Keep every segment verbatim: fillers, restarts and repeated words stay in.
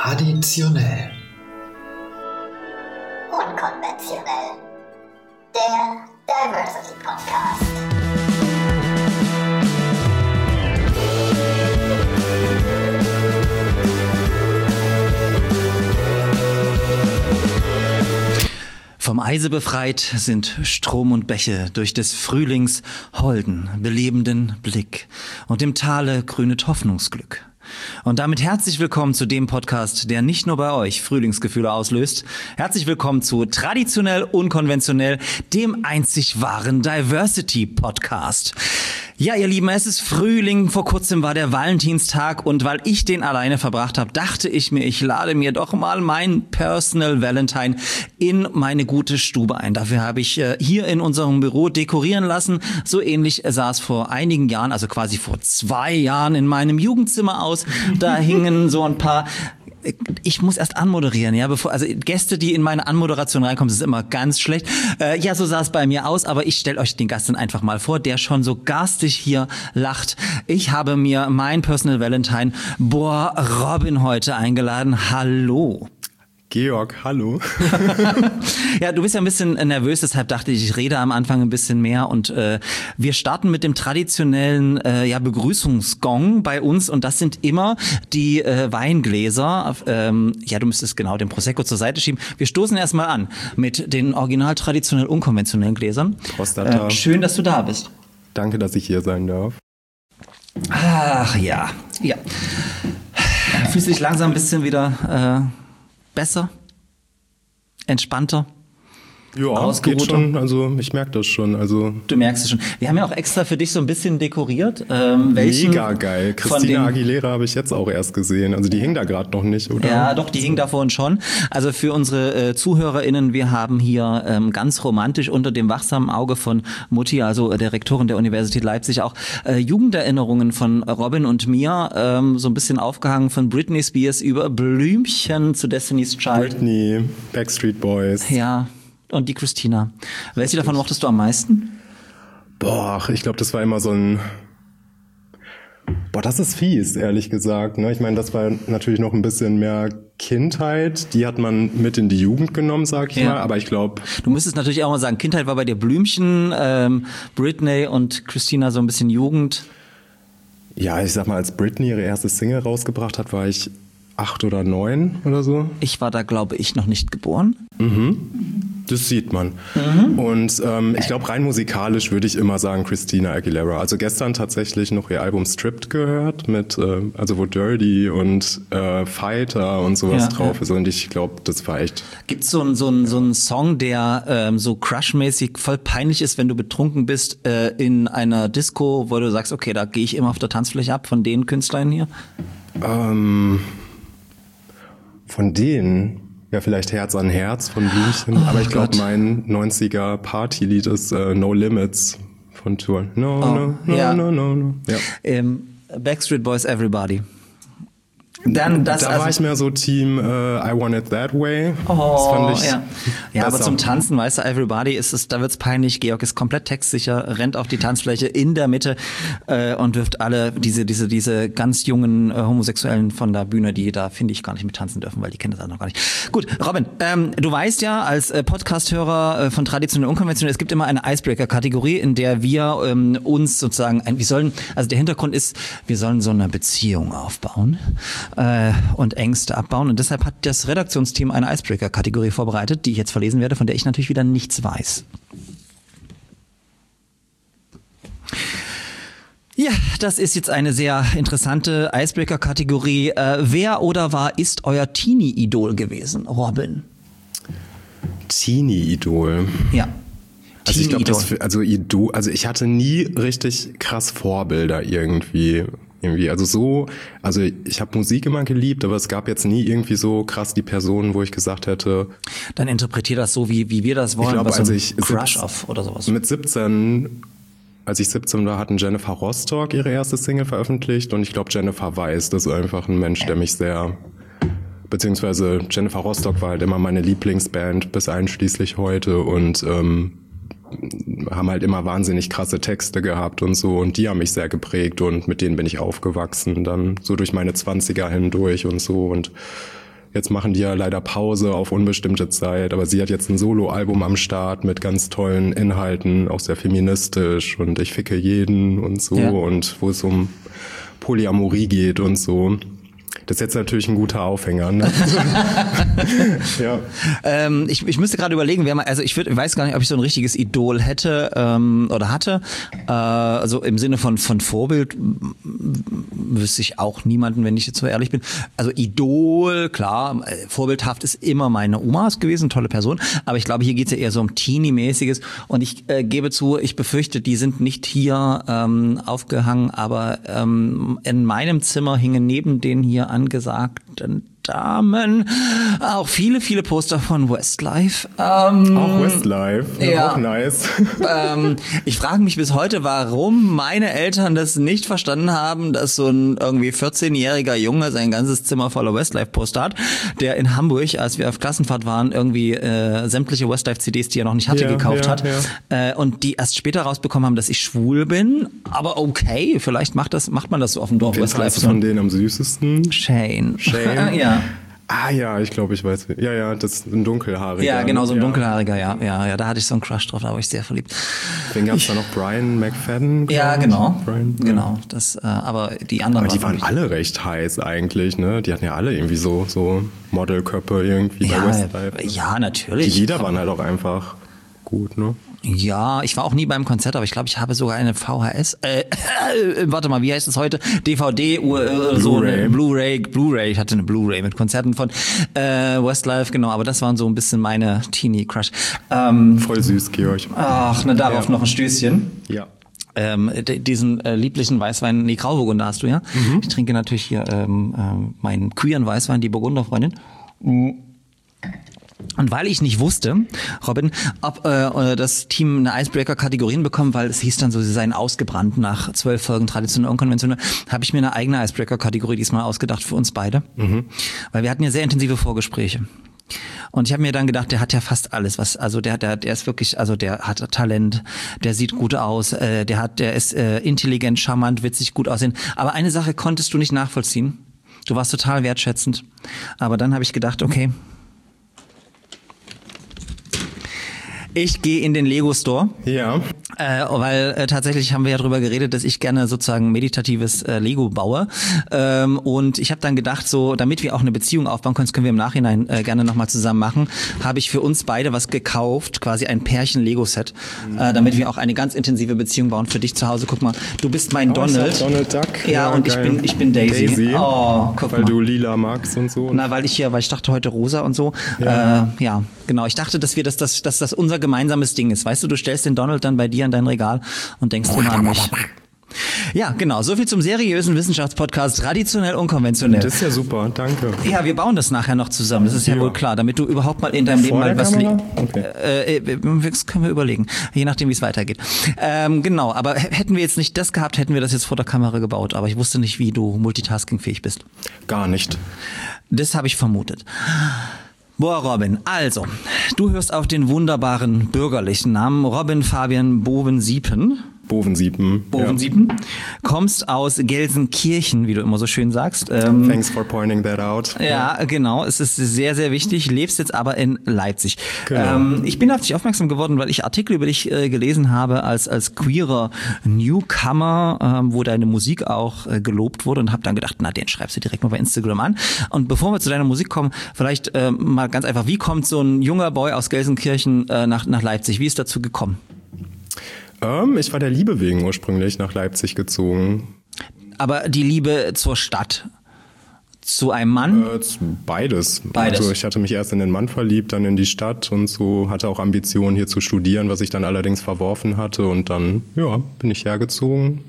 Traditionell. Unkonventionell. Der Diversity Podcast. Vom Eise befreit sind Strom und Bäche durch des Frühlings holden, belebenden Blick und im Tale grünet Hoffnungsglück. Und damit herzlich willkommen zu dem Podcast, der nicht nur bei euch Frühlingsgefühle auslöst. Herzlich willkommen zu Traditionell Unkonventionell, dem einzig wahren Diversity Podcast. Ja, ihr Lieben, es ist Frühling, vor kurzem war der Valentinstag und weil ich den alleine verbracht habe, dachte ich mir, ich lade mir doch mal meinen Personal Valentine in meine gute Stube ein. Dafür habe ich äh, hier in unserem Büro dekorieren lassen. So ähnlich sah es vor einigen Jahren, also quasi vor zwei Jahren in meinem Jugendzimmer aus. Da hingen so ein paar... Ich muss erst anmoderieren, ja, bevor, also Gäste, die in meine Anmoderation reinkommen, das ist immer ganz schlecht. Äh, ja, so sah es bei mir aus, aber ich stelle euch den Gast dann einfach mal vor, der schon so garstig hier lacht. Ich habe mir mein Personal Valentine, boah, Robin heute eingeladen. Hallo. Georg, hallo. Ja, du bist ja ein bisschen nervös, deshalb dachte ich, ich rede am Anfang ein bisschen mehr und äh, wir starten mit dem traditionellen äh, ja, Begrüßungsgong bei uns und das sind immer die äh, Weingläser. Ähm, ja, du müsstest genau den Prosecco zur Seite schieben. Wir stoßen erstmal an mit den original traditionell unkonventionellen Gläsern. Prostata. Äh, schön, dass du da bist. Danke, dass ich hier sein darf. Ach ja, ja. Fühlst du dich langsam ein bisschen wieder... Äh, besser, entspannter, ja, geht schon. Also ich merke das schon. Also du merkst es schon. Wir haben ja auch extra für dich so ein bisschen dekoriert. Ähm, Mega geil. Christina Aguilera habe ich jetzt auch erst gesehen. Also die hing da gerade noch nicht, oder? Ja, doch, die hing da vorhin schon. Also für unsere äh, ZuhörerInnen, wir haben hier ähm, ganz romantisch unter dem wachsamen Auge von Mutti, also äh, der Rektorin der Universität Leipzig, auch äh, Jugenderinnerungen von Robin und mir, ähm, so ein bisschen aufgehangen von Britney Spears über Blümchen zu Destiny's Child. Britney, Backstreet Boys. Ja. Und die Christina. Welche davon mochtest du am meisten? Boah, ich glaube, das war immer so ein... Boah, das ist fies, ehrlich gesagt. Ne? Ich meine, das war natürlich noch ein bisschen mehr Kindheit. Die hat man mit in die Jugend genommen, sag ich ja. mal. Aber ich glaube... Du müsstest natürlich auch mal sagen, Kindheit war bei dir Blümchen, ähm, Britney und Christina so ein bisschen Jugend. Ja, ich sag mal, als Britney ihre erste Single rausgebracht hat, war ich acht oder neun oder so. Ich war da, glaube ich, noch nicht geboren. Mhm. Das sieht man. Mhm. Und ähm, ich glaube, rein musikalisch würde ich immer sagen Christina Aguilera. Also gestern tatsächlich noch ihr Album Stripped gehört, mit äh, also wo Dirty und äh, Fighter und sowas ja, drauf ja. ist. Und ich glaube, das war echt... Gibt's so einen so einen so einen Song, der ähm, so crushmäßig voll peinlich ist, wenn du betrunken bist äh, in einer Disco, wo du sagst, okay, da gehe ich immer auf der Tanzfläche ab, von den Künstlern hier? Ähm... Von denen, ja vielleicht Herz an Herz von Blümchen, oh, aber ich glaube mein neunziger Partylied ist äh, No Limits von Tour. No, oh, no, no, ja. no, no, no. Ja. Ähm, Backstreet Boys Everybody. Dann das da also war ich mehr so Team uh, I Want It That Way. Oh, das fand ich ja. Ja, aber zum Tanzen, weißt du, Everybody ist es, da wird's peinlich. Georg ist komplett textsicher, rennt auf die Tanzfläche in der Mitte äh, und wirft alle diese diese diese ganz jungen äh, Homosexuellen von der Bühne, die da finde ich gar nicht mit tanzen dürfen, weil die kennen das auch noch gar nicht. Gut, Robin, ähm, du weißt ja als äh, Podcast-Hörer äh, von Traditionell Unkonventionell, es gibt immer eine Icebreaker-Kategorie, in der wir ähm, uns sozusagen, ein, wir sollen, also der Hintergrund ist, wir sollen so eine Beziehung aufbauen. Äh, und Ängste abbauen. Und deshalb hat das Redaktionsteam eine Icebreaker-Kategorie vorbereitet, die ich jetzt verlesen werde, von der ich natürlich wieder nichts weiß. Ja, das ist jetzt eine sehr interessante Icebreaker-Kategorie. Äh, wer oder war ist euer Teenie-Idol gewesen, Robin? Teenie-Idol? Ja. Also ich glaube, das also Idol, also ich hatte nie richtig krass Vorbilder irgendwie. Irgendwie, also so, also ich habe Musik immer geliebt, aber es gab jetzt nie irgendwie so krass die Personen, wo ich gesagt hätte. Dann interpretier das so, wie wie wir das wollen. Ich glaube, als so ich Crush-Off oder sowas. Mit siebzehn, als ich siebzehn war, hatten Jennifer Rostock ihre erste Single veröffentlicht und ich glaube, Jennifer Weiss, das ist einfach ein Mensch, der mich sehr, beziehungsweise Jennifer Rostock war halt immer meine Lieblingsband bis einschließlich heute und ähm, haben halt immer wahnsinnig krasse Texte gehabt und so und die haben mich sehr geprägt und mit denen bin ich aufgewachsen, dann so durch meine Zwanziger hindurch und so und Jetzt machen die ja leider Pause auf unbestimmte Zeit, aber sie hat jetzt ein Soloalbum am Start mit ganz tollen Inhalten, auch sehr feministisch und ich ficke jeden und so ja. und wo es um Polyamorie geht und so. Das ist jetzt natürlich ein guter Aufhänger. Ne? ja. ähm, ich, ich müsste gerade überlegen, wer mal, also ich, würd, ich weiß gar nicht, ob ich so ein richtiges Idol hätte ähm, oder hatte. Äh, also im Sinne von von Vorbild wüsste ich auch niemanden, wenn ich jetzt so ehrlich bin. Also Idol, klar, vorbildhaft ist immer meine Oma gewesen, tolle Person. Aber ich glaube, hier geht es ja eher so um Teenie-mäßiges. Und ich äh, gebe zu, ich befürchte, die sind nicht hier ähm, aufgehangen, aber ähm, in meinem Zimmer hingen neben den hier angesagten Damen auch viele, viele Poster von Westlife. Ähm, auch Westlife, ja, ja. Auch nice. ähm, ich frage mich bis heute, warum meine Eltern das nicht verstanden haben, dass so ein irgendwie vierzehnjähriger Junge sein ganzes Zimmer voller Westlife-Poster hat, der in Hamburg, als wir auf Klassenfahrt waren, irgendwie äh, sämtliche Westlife-C Ds, die er noch nicht hatte, ja, gekauft ja, hat ja. Äh, und die erst später rausbekommen haben, dass ich schwul bin. Aber okay, vielleicht macht das macht man das so auf dem Dorf. Den Westlife. Fandst du von denen am süßesten? Shane. Shane? ja. Ah ja, ich glaube, ich weiß. Ja, ja, das ist ein dunkelhaariger. Ja, genau, so ein ja. dunkelhaariger, ja, ja, ja. Da hatte ich so einen Crush drauf, da war ich sehr verliebt. Den gab es da noch Brian McFadden. Ja, genau, Brian, genau. Das, äh, aber die anderen. Aber die waren, waren alle recht heiß eigentlich, ne? Die hatten ja alle irgendwie so so Modelköpfe irgendwie ja, bei Westlife. Ja, natürlich. Die Lieder waren halt auch einfach gut, ne? Ja, ich war auch nie beim Konzert, aber ich glaube, ich habe sogar eine V H S, äh, äh, warte mal, wie heißt es heute? D V D, uh, so eine Blu-ray, Blu-ray, ich hatte eine Blu-ray mit Konzerten von äh, Westlife, genau, aber das waren so ein bisschen meine Teenie-Crush. Ähm, Voll süß, Georg. Ach, na darauf ja. noch ein Stößchen. Ja. Ähm, d- diesen äh, lieblichen Weißwein, nee, Grauburgunder hast du ja. Mhm. Ich trinke natürlich hier ähm, äh, meinen queeren Weißwein, die Burgunderfreundin. Mhm. Und weil ich nicht wusste, Robin, ob äh, das Team eine Icebreaker-Kategorien bekommt, weil es hieß dann so, sie seien ausgebrannt nach zwölf Folgen traditionell unkonventionell, habe ich mir eine eigene Icebreaker-Kategorie diesmal ausgedacht für uns beide. Mhm. Weil wir hatten ja sehr intensive Vorgespräche. Und ich habe mir dann gedacht, der hat ja fast alles, was, also der, der, der ist wirklich, also der hat Talent, der sieht gut aus, äh, der hat, der ist äh, intelligent, charmant, witzig, gut aussehen. Aber eine Sache konntest du nicht nachvollziehen. Du warst total wertschätzend. Aber dann habe ich gedacht, okay, ich gehe in den Lego Store. Ja. Äh, weil äh, tatsächlich haben wir ja drüber geredet, dass ich gerne sozusagen meditatives äh, Lego baue. Ähm, und ich habe dann gedacht, so damit wir auch eine Beziehung aufbauen können, das können wir im Nachhinein äh, gerne nochmal zusammen machen, habe ich für uns beide was gekauft, quasi ein Pärchen-Lego-Set, mhm. äh, damit wir auch eine ganz intensive Beziehung bauen. Für dich zu Hause, guck mal, du bist mein oh, Donald. Donald Duck. Ja, ja und geil. ich bin ich bin Daisy. Daisy. Oh, guck weil mal. du lila magst und so. Na, weil ich hier, weil ich dachte heute rosa und so. Ja, äh, ja genau. Ich dachte, dass wir das, dass, dass das unser gemeinsames Ding ist. Weißt du, du stellst den Donald dann bei dir in dein Regal und denkst immer an mich. Ja, genau. So viel zum seriösen Wissenschaftspodcast, traditionell unkonventionell. Das ist ja super, danke. Ja, wir bauen das nachher noch zusammen, das ist ja, ja wohl klar, damit du überhaupt mal in deinem Vor Leben mal was... Le- okay. äh, das können wir überlegen, je nachdem, wie es weitergeht. Ähm, genau, aber hätten wir jetzt nicht das gehabt, hätten wir das jetzt vor der Kamera gebaut, aber ich wusste nicht, wie du multitaskingfähig bist. Gar nicht. Das habe ich vermutet. Boah, Robin, also, du hörst auf den wunderbaren bürgerlichen Namen Robin Fabian Bovensiepen. Bovensiepen. Bovensiepen. Ja. Kommst aus Gelsenkirchen, wie du immer so schön sagst. Ähm, Thanks for pointing that out. Ja, genau. Es ist sehr, sehr wichtig. Lebst jetzt aber in Leipzig. Genau. Ähm, ich bin auf dich aufmerksam geworden, weil ich Artikel über dich äh, gelesen habe als als queerer Newcomer, ähm, wo deine Musik auch äh, gelobt wurde und habe dann gedacht, na, den schreibst du direkt mal bei Instagram an. Und bevor wir zu deiner Musik kommen, vielleicht äh, mal ganz einfach, wie kommt so ein junger Boy aus Gelsenkirchen äh, nach nach Leipzig? Wie ist dazu gekommen? Ähm, ich war der Liebe wegen ursprünglich nach Leipzig gezogen. Aber die Liebe zur Stadt? Zu einem Mann? Äh, beides. Beides. Also ich hatte mich erst in den Mann verliebt, dann in die Stadt und so, hatte auch Ambitionen hier zu studieren, was ich dann allerdings verworfen hatte. Und dann, ja, bin ich hergezogen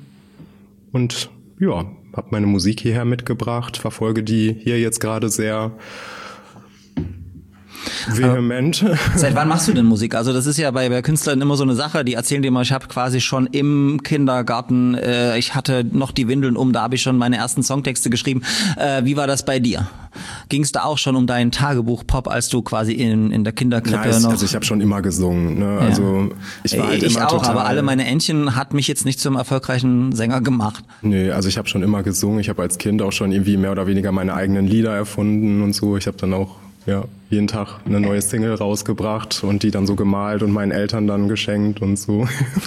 und ja, habe meine Musik hierher mitgebracht, verfolge die hier jetzt gerade sehr. Vehement. Seit wann machst du denn Musik? Also das ist ja bei, bei Künstlern immer so eine Sache, die erzählen dir mal, ich habe quasi schon im Kindergarten, äh, ich hatte noch die Windeln um, da habe ich schon meine ersten Songtexte geschrieben. Äh, wie war das bei dir? Ging es da auch schon um dein Tagebuch-Pop, als du quasi in, in der Kinderkrippe Nein, noch... Also ich habe schon immer gesungen. Ne? Also ich war halt ich immer auch, total... aber alle meine Entchen hat mich jetzt nicht zum erfolgreichen Sänger gemacht. Nee, also ich habe schon immer gesungen. Ich habe als Kind auch schon irgendwie mehr oder weniger meine eigenen Lieder erfunden und so. Ich habe dann auch ja jeden Tag eine neue Single rausgebracht und die dann so gemalt und meinen Eltern dann geschenkt und so.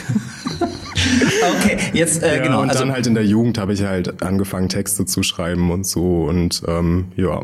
Okay, jetzt äh, ja, genau. Und also, dann halt in der Jugend habe ich halt angefangen, Texte zu schreiben und so und ähm, ja.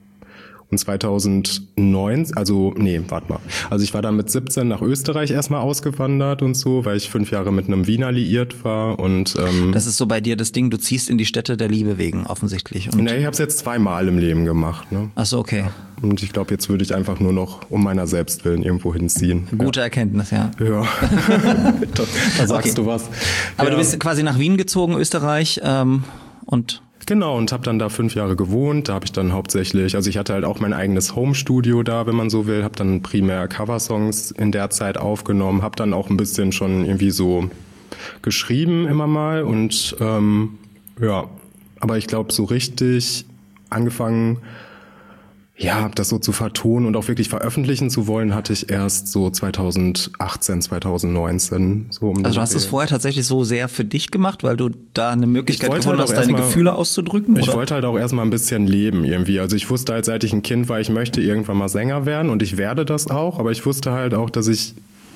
Und zweitausendneun, also nee, warte mal. Also ich war dann mit siebzehn nach Österreich erstmal ausgewandert und so, weil ich fünf Jahre mit einem Wiener liiert war und ähm, das ist so bei dir das Ding, du ziehst in die Städte der Liebe wegen, offensichtlich. Und nee, ich habe es jetzt zweimal im Leben gemacht. Ne? Ach so, okay. Und ich glaube, jetzt würde ich einfach nur noch um meiner selbst willen irgendwo hinziehen. Gute ja. Erkenntnis, ja. Ja, da, da sagst Okay. du was. Aber ja. du bist quasi nach Wien gezogen, Österreich, ähm, und... Genau, und habe dann da fünf Jahre gewohnt. Da habe ich dann hauptsächlich, also ich hatte halt auch mein eigenes Home-Studio da, wenn man so will. Habe dann primär Coversongs in der Zeit aufgenommen. Habe dann auch ein bisschen schon irgendwie so geschrieben immer mal. Und ähm, ja, aber ich glaube so richtig angefangen, ja, das so zu vertonen und auch wirklich veröffentlichen zu wollen, hatte ich erst so zweitausendachtzehn, zweitausendneunzehn. So um Also du hast es vorher tatsächlich so sehr für dich gemacht, weil du da eine Möglichkeit wollte gefunden halt hast, auch deine erst mal- Gefühle auszudrücken? Ich oder? wollte halt auch erstmal ein bisschen leben irgendwie. Also ich wusste halt, seit ich ein Kind war, ich möchte irgendwann mal Sänger werden und ich werde das auch. Aber ich wusste halt auch, dass ich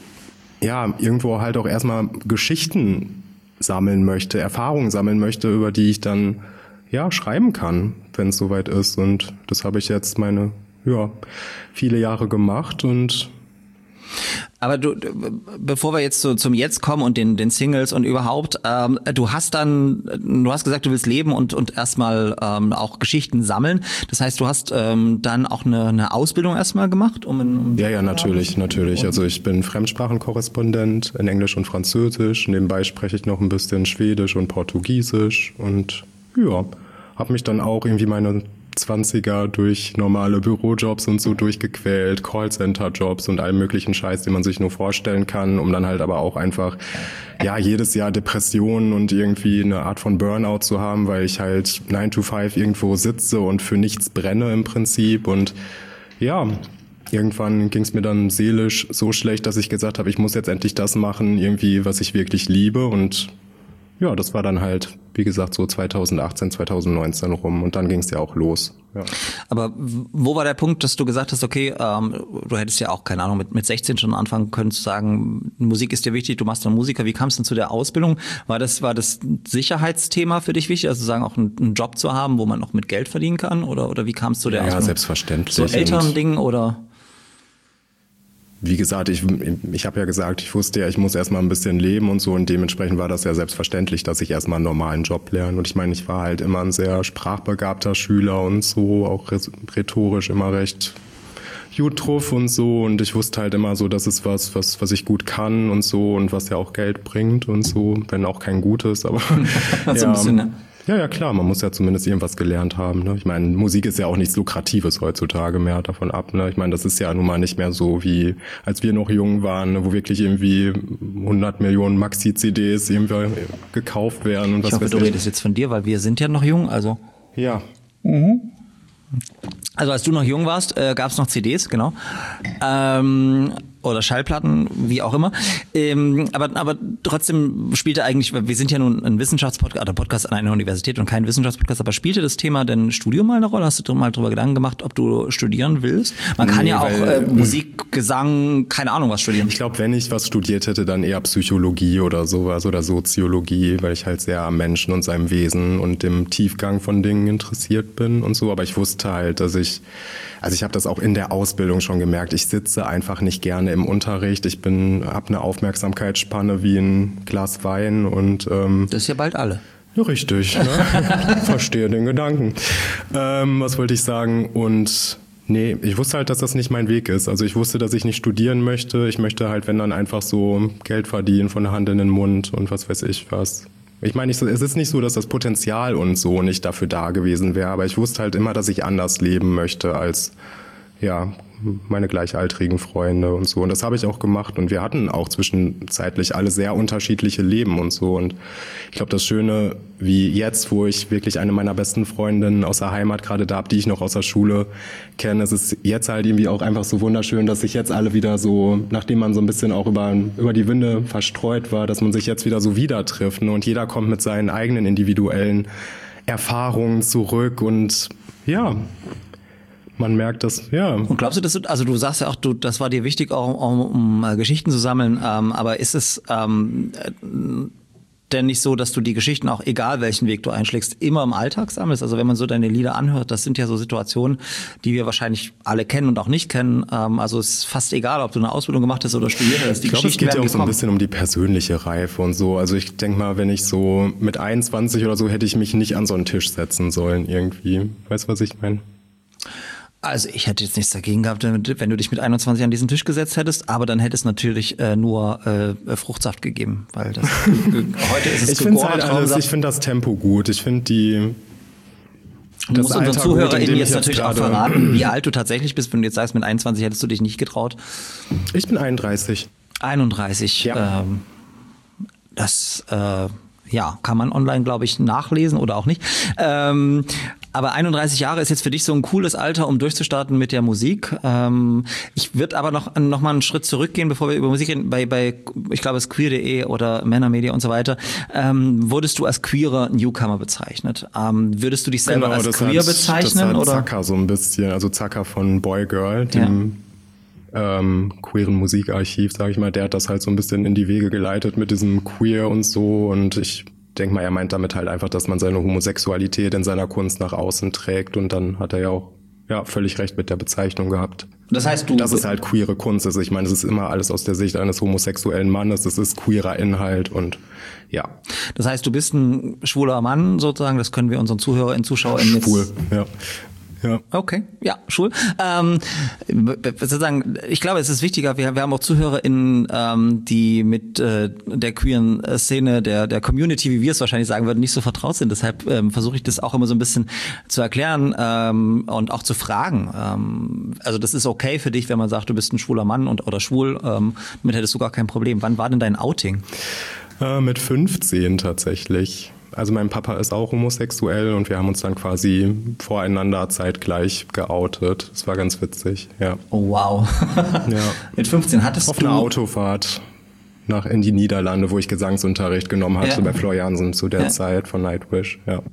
ja irgendwo halt auch erstmal Geschichten sammeln möchte, Erfahrungen sammeln möchte, über die ich dann ja schreiben kann, wenn es soweit ist. Und das habe ich jetzt meine ja viele Jahre gemacht und Aber du, du- bevor wir jetzt so zum Jetzt kommen und den, den Singles und überhaupt, ähm, du hast dann, du hast gesagt, du willst leben und, und erstmal ähm, auch Geschichten sammeln. Das heißt, du hast ähm, dann auch eine, eine Ausbildung erstmal gemacht, um, in, um ja, ja, natürlich, natürlich. Also ich bin Fremdsprachenkorrespondent in Englisch und Französisch. Nebenbei spreche ich noch ein bisschen Schwedisch und Portugiesisch und ja, habe mich dann auch irgendwie meine zwanziger durch normale Bürojobs und so durchgequält, Callcenter-Jobs und allem möglichen Scheiß, den man sich nur vorstellen kann, um dann halt aber auch einfach, ja, jedes Jahr Depressionen und irgendwie eine Art von Burnout zu haben, weil ich halt nine to five irgendwo sitze und für nichts brenne im Prinzip und ja, irgendwann ging es mir dann seelisch so schlecht, dass ich gesagt habe, ich muss jetzt endlich das machen, irgendwie, was ich wirklich liebe und ja, das war dann halt, wie gesagt, so zweitausendachtzehn, zweitausendneunzehn rum und dann ging es ja auch los. Ja. Aber w- wo war der Punkt, dass du gesagt hast, okay, ähm, du hättest ja auch, keine Ahnung, mit, mit sechzehn schon anfangen können zu sagen, Musik ist dir wichtig, du machst dann Musiker. Wie kam es denn zu der Ausbildung? War das, war das Sicherheitsthema für dich wichtig, also sagen auch einen, einen Job zu haben, wo man noch mit Geld verdienen kann? Oder, oder wie kam es zu der Ja, Ausbildung? selbstverständlich. So Und Elternding oder? wie gesagt, ich, ich habe ja gesagt, ich wusste ja, ich muss erstmal ein bisschen leben und so und dementsprechend war das ja selbstverständlich, dass ich erstmal einen normalen Job lerne. Und ich meine, ich war halt immer ein sehr sprachbegabter Schüler und so, auch rhetorisch immer recht gut drauf und so und ich wusste halt immer so, das ist was, was, was ich gut kann und so und was ja auch Geld bringt und so, wenn auch kein gutes, aber So ja. ein bisschen, ne? Ja, ja, klar, man muss ja zumindest irgendwas gelernt haben. Ne? Ich meine, Musik ist ja auch nichts Lukratives heutzutage mehr davon ab. Ne? Ich meine, das ist ja nun mal nicht mehr so wie, als wir noch jung waren, ne? Wo wirklich irgendwie hundert Millionen Maxi-C Ds irgendwie gekauft werden. Und was Ich hoffe, weiß du ich. redest jetzt von dir, weil wir sind ja noch jung, also. Ja, Also als du noch jung warst, äh, gab es noch C Ds, genau. Ähm, oder Schallplatten, wie auch immer. Ähm, aber, aber trotzdem spielte eigentlich, wir sind ja nun ein Wissenschaftspodcast, oder Podcast an einer Universität und kein Wissenschaftspodcast, aber spielte das Thema denn Studium mal eine Rolle? Hast du mal drüber Gedanken gemacht, ob du studieren willst? Man kann Nee, ja auch weil, äh, Musik, Gesang, keine Ahnung was studieren. ich glaube, wenn ich was studiert hätte, dann eher Psychologie oder sowas oder Soziologie, weil ich halt sehr am Menschen und seinem Wesen und dem Tiefgang von Dingen interessiert bin und so. Aber ich wusste halt, dass ich, also ich habe das auch in der Ausbildung schon gemerkt, ich sitze einfach nicht gerne im Unterricht. Ich bin, habe eine Aufmerksamkeitsspanne wie ein Glas Wein und ähm, Das ist ja bald alle. ja, richtig. Ne? Verstehe den Gedanken. Ähm, was wollte ich sagen? Und nee, ich wusste halt, dass das nicht mein Weg ist. Also ich wusste, dass ich nicht studieren möchte. Ich möchte halt, wenn dann einfach so Geld verdienen von der Hand in den Mund und was weiß ich was. Ich meine, ich, es ist nicht so, dass das Potenzial und so nicht dafür da gewesen wäre, aber ich wusste halt immer, dass ich anders leben möchte als ja meine gleichaltrigen Freunde und so. Und das habe ich auch gemacht. Und wir hatten auch zwischenzeitlich alle sehr unterschiedliche Leben und so. Und ich glaube, das Schöne, wie jetzt, wo ich wirklich eine meiner besten Freundinnen aus der Heimat gerade da habe, die ich noch aus der Schule kenne, es ist jetzt halt irgendwie auch einfach so wunderschön, dass sich jetzt alle wieder so, nachdem man so ein bisschen auch über, über die Winde verstreut war, dass man sich jetzt wieder so wieder trifft. Ne? Und jeder kommt mit seinen eigenen individuellen Erfahrungen zurück und ja, man merkt das, ja. Und glaubst du, dass du, also du sagst ja auch, du, das war dir wichtig, auch um, um, um Geschichten zu sammeln, ähm, aber ist es ähm, denn nicht so, dass du die Geschichten auch, egal welchen Weg du einschlägst, immer im Alltag sammelst? Also wenn man so deine Lieder anhört, das sind ja so Situationen, die wir wahrscheinlich alle kennen und auch nicht kennen. Ähm, also es ist fast egal, ob du eine Ausbildung gemacht hast oder studiert hast. Die ich glaube, es geht ja auch so ein kommen. bisschen um die persönliche Reife und so. Also ich denke mal, wenn ich so mit einundzwanzig oder so, hätte ich mich nicht an so einen Tisch setzen sollen irgendwie. Weißt du, was ich meine? Also ich hätte jetzt nichts dagegen gehabt, wenn du dich mit einundzwanzig an diesen Tisch gesetzt hättest, aber dann hätte es natürlich äh, nur äh, Fruchtsaft gegeben, weil das heute ist es ich finde halt alles, ich finde das Tempo gut. Ich finde die Du musst unseren ZuhörerInnen jetzt natürlich auch verraten, wie alt du tatsächlich bist. Wenn du jetzt sagst, mit einundzwanzig hättest du dich nicht getraut. Ich bin einunddreißig. einunddreißig. Ja. Ähm, das äh, ja, kann man online, glaube ich, nachlesen oder auch nicht. Ähm, aber einunddreißig Jahre ist jetzt für dich so ein cooles Alter, um durchzustarten mit der Musik. Ähm, ich würde aber noch, noch mal einen Schritt zurückgehen, bevor wir über Musik reden. Bei, bei ich glaube, es queer punkt de oder Männermedia und so weiter, ähm, wurdest du als queerer Newcomer bezeichnet. Ähm, würdest du dich selber genau, als das queer hat, bezeichnen? Das hat oder? Zacker so ein bisschen, also Zacker von Boy Girl, dem ja. ähm, queeren Musikarchiv, sage ich mal, der hat das halt so ein bisschen in die Wege geleitet mit diesem Queer und so, und ich denke mal, er meint damit halt einfach, dass man seine Homosexualität in seiner Kunst nach außen trägt, und dann hat er ja auch ja völlig recht mit der Bezeichnung gehabt. Das heißt, du... Das ist halt queere Kunst. Also ich meine, es ist immer alles aus der Sicht eines homosexuellen Mannes, das ist queerer Inhalt und ja. Das heißt, du bist ein schwuler Mann sozusagen, das können wir unseren ZuhörerInnen, ZuschauerInnen jetzt... Schwul, ja. Ja. Okay, ja, schwul. Ähm, sozusagen, ich glaube, es ist wichtiger, wir, wir haben auch ZuhörerInnen, ähm, die mit äh, der queeren Szene, der der Community, wie wir es wahrscheinlich sagen würden, nicht so vertraut sind. Deshalb ähm, versuche ich das auch immer so ein bisschen zu erklären ähm, und auch zu fragen. Ähm, also das ist okay für dich, wenn man sagt, du bist ein schwuler Mann und oder schwul, ähm, damit hättest du gar kein Problem. Wann war denn dein Outing? Äh, mit fünfzehn tatsächlich. Also mein Papa ist auch homosexuell und wir haben uns dann quasi voreinander zeitgleich geoutet. Das war ganz witzig, ja. Oh wow. Ja. Mit fünfzehn hattest Auf du... einer Autofahrt nach in die Niederlande, wo ich Gesangsunterricht genommen hatte, ja. bei Flor Jansen zu der ja. Zeit von Nightwish, ja.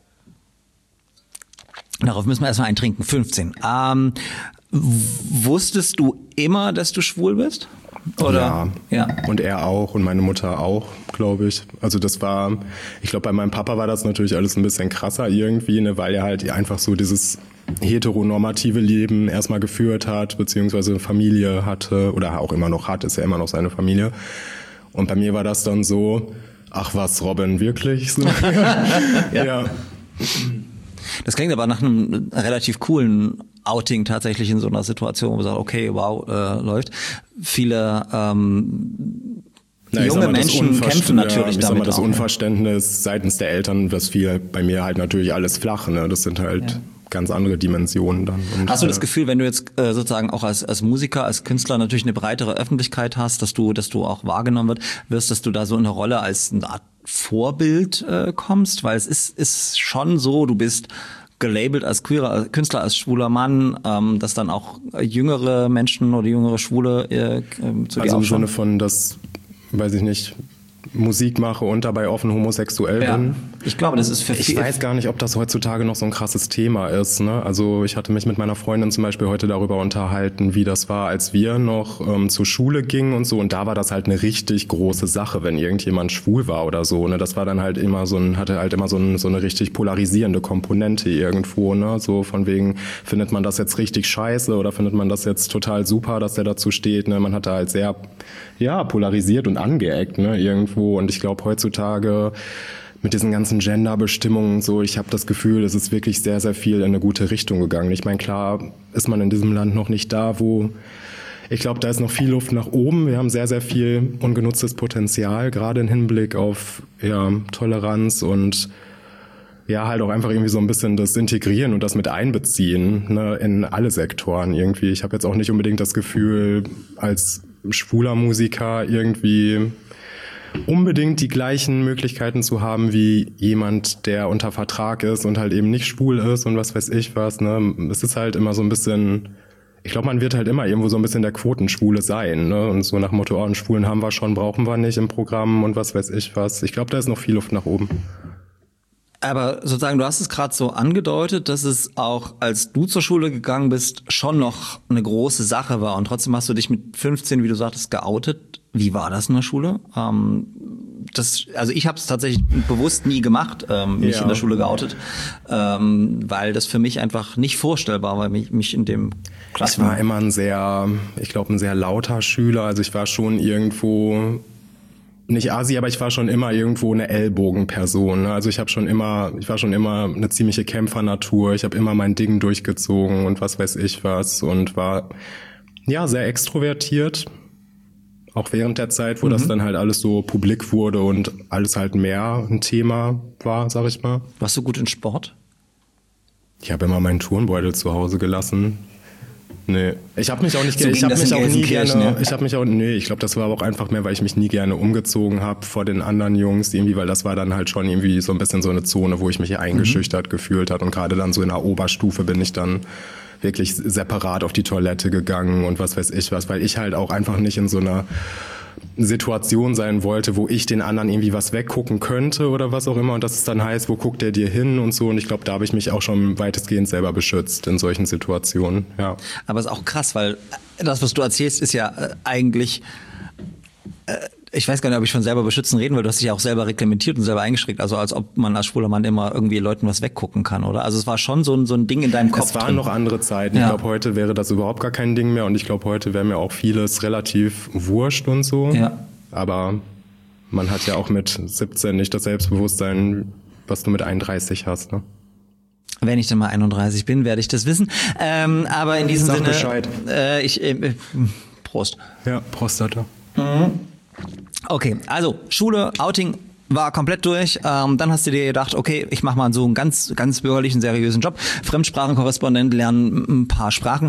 Darauf müssen wir erstmal eintrinken. fünfzehn. Ähm, wusstest du immer, dass du schwul bist? Oder? Ja. ja, und er auch und meine Mutter auch, glaube ich. Also das war, ich glaube, bei meinem Papa war das natürlich alles ein bisschen krasser irgendwie, ne, weil er halt einfach so dieses heteronormative Leben erstmal geführt hat, beziehungsweise eine Familie hatte oder auch immer noch hat, ist ja immer noch seine Familie. Und bei mir war das dann so, ach was, Robin, wirklich? So. ja. ja. Das klingt aber nach einem relativ coolen Outing tatsächlich in so einer Situation, wo man sagt, okay, wow, äh, läuft. Viele ähm, Na, junge Menschen kämpfen natürlich ja, ich damit sag mal, das auch, Unverständnis ja. seitens der Eltern, das fiel bei mir halt natürlich alles flach. Ne? Das sind halt ja. ganz andere Dimensionen dann. Und, hast du das äh, Gefühl, wenn du jetzt äh, sozusagen auch als als Musiker, als Künstler natürlich eine breitere Öffentlichkeit hast, dass du dass du auch wahrgenommen wird, wirst, dass du da so in eine Rolle als eine Art Vorbild äh, kommst? Weil es ist ist schon so, du bist gelabelt als queerer als Künstler, als schwuler Mann, ähm, dass dann auch jüngere Menschen oder jüngere Schwule äh, äh, zu dir also im aufschauen. Sinne von, dass, weiß ich nicht, Musik mache und dabei offen homosexuell ja. bin. Ich glaube, das ist für Ich viel weiß gar nicht, ob das heutzutage noch so ein krasses Thema ist. Ne? Also ich hatte mich mit meiner Freundin zum Beispiel heute darüber unterhalten, wie das war, als wir noch ähm, zur Schule gingen und so. Und da war das halt eine richtig große Sache, wenn irgendjemand schwul war oder so. Ne? Das war dann halt immer so ein, hatte halt immer so, ein, so eine richtig polarisierende Komponente irgendwo. Ne? So von wegen, findet man das jetzt richtig scheiße oder findet man das jetzt total super, dass der dazu steht. Ne? Man hat da halt sehr, ja, polarisiert und angeeckt, ne, irgendwo. Und ich glaube, heutzutage mit diesen ganzen Gender-Bestimmungen so, ich habe das Gefühl, es ist wirklich sehr, sehr viel in eine gute Richtung gegangen. Ich meine, klar ist man in diesem Land noch nicht da, wo, ich glaube, da ist noch viel Luft nach oben. Wir haben sehr, sehr viel ungenutztes Potenzial, gerade im Hinblick auf ja, Toleranz und ja, halt auch einfach irgendwie so ein bisschen das Integrieren und das mit einbeziehen, ne, in alle Sektoren irgendwie. Ich habe jetzt auch nicht unbedingt das Gefühl, als schwuler Musiker irgendwie unbedingt die gleichen Möglichkeiten zu haben wie jemand, der unter Vertrag ist und halt eben nicht schwul ist und was weiß ich was, ne. Es ist halt immer so ein bisschen, ich glaube, man wird halt immer irgendwo so ein bisschen der Quotenschwule sein, ne, und so nach dem Motto, oh, einen Schwulen haben wir schon, brauchen wir nicht im Programm und was weiß ich was. Ich glaube, da ist noch viel Luft nach oben. Aber sozusagen, du hast es gerade so angedeutet, dass es auch, als du zur Schule gegangen bist, schon noch eine große Sache war. Und trotzdem hast du dich mit fünfzehn, wie du sagtest, geoutet. Wie war das in der Schule? Ähm, das, also ich habe es tatsächlich bewusst nie gemacht, ähm, mich ja. in der Schule geoutet, ähm, weil das für mich einfach nicht vorstellbar war, mich, mich in dem Klassen... Ich war immer ein sehr, ich glaube, ein sehr lauter Schüler. Also ich war schon irgendwo... nicht Asi, aber ich war schon immer irgendwo eine Ellbogenperson. Ne? Also ich habe schon immer, ich war schon immer eine ziemliche Kämpfernatur. Ich habe immer mein Ding durchgezogen und was weiß ich was und war ja sehr extrovertiert. Auch während der Zeit, wo mhm. das dann halt alles so publik wurde und alles halt mehr ein Thema war, sag ich mal. Warst du gut in Sport? Ich habe immer meinen Turnbeutel zu Hause gelassen. Nee, ich habe mich auch nicht, so ich habe mich auch nie gerne, ja. ich habe mich auch, nee, ich glaube, das war aber auch einfach mehr, weil ich mich nie gerne umgezogen habe vor den anderen Jungs irgendwie, weil das war dann halt schon irgendwie so ein bisschen so eine Zone, wo ich mich hier eingeschüchtert mhm. gefühlt hat und gerade dann so in der Oberstufe bin ich dann wirklich separat auf die Toilette gegangen und was weiß ich was, weil ich halt auch einfach nicht in so einer Situation sein wollte, wo ich den anderen irgendwie was weggucken könnte oder was auch immer und das ist dann heißt, wo guckt der dir hin und so und ich glaube, da habe ich mich auch schon weitestgehend selber beschützt in solchen Situationen, ja. Aber es ist auch krass, weil das, was du erzählst, ist ja äh, eigentlich, äh, ich weiß gar nicht, ob ich von selber beschützen reden will, du hast dich ja auch selber reglementiert und selber eingeschränkt, also als ob man als schwuler Mann immer irgendwie Leuten was weggucken kann, oder? Also es war schon so ein, so ein Ding in deinem Kopf. Es waren drin. noch andere Zeiten. Ja. Ich glaube, heute wäre das überhaupt gar kein Ding mehr und ich glaube, heute wäre mir auch vieles relativ wurscht und so. Ja. Aber man hat ja auch mit siebzehn nicht das Selbstbewusstsein, was du mit einunddreißig hast, ne? Wenn ich dann mal einunddreißig bin, werde ich das wissen. Ähm, aber in diesem Sag Sinne, Bescheid. Äh, ich, äh, Prost. Ja, Prostata. Mhm. Okay, also Schule, Outing war komplett durch. Ähm, dann hast du dir gedacht, okay, ich mache mal so einen ganz, ganz bürgerlichen, seriösen Job. Fremdsprachenkorrespondent, lernen ein paar Sprachen.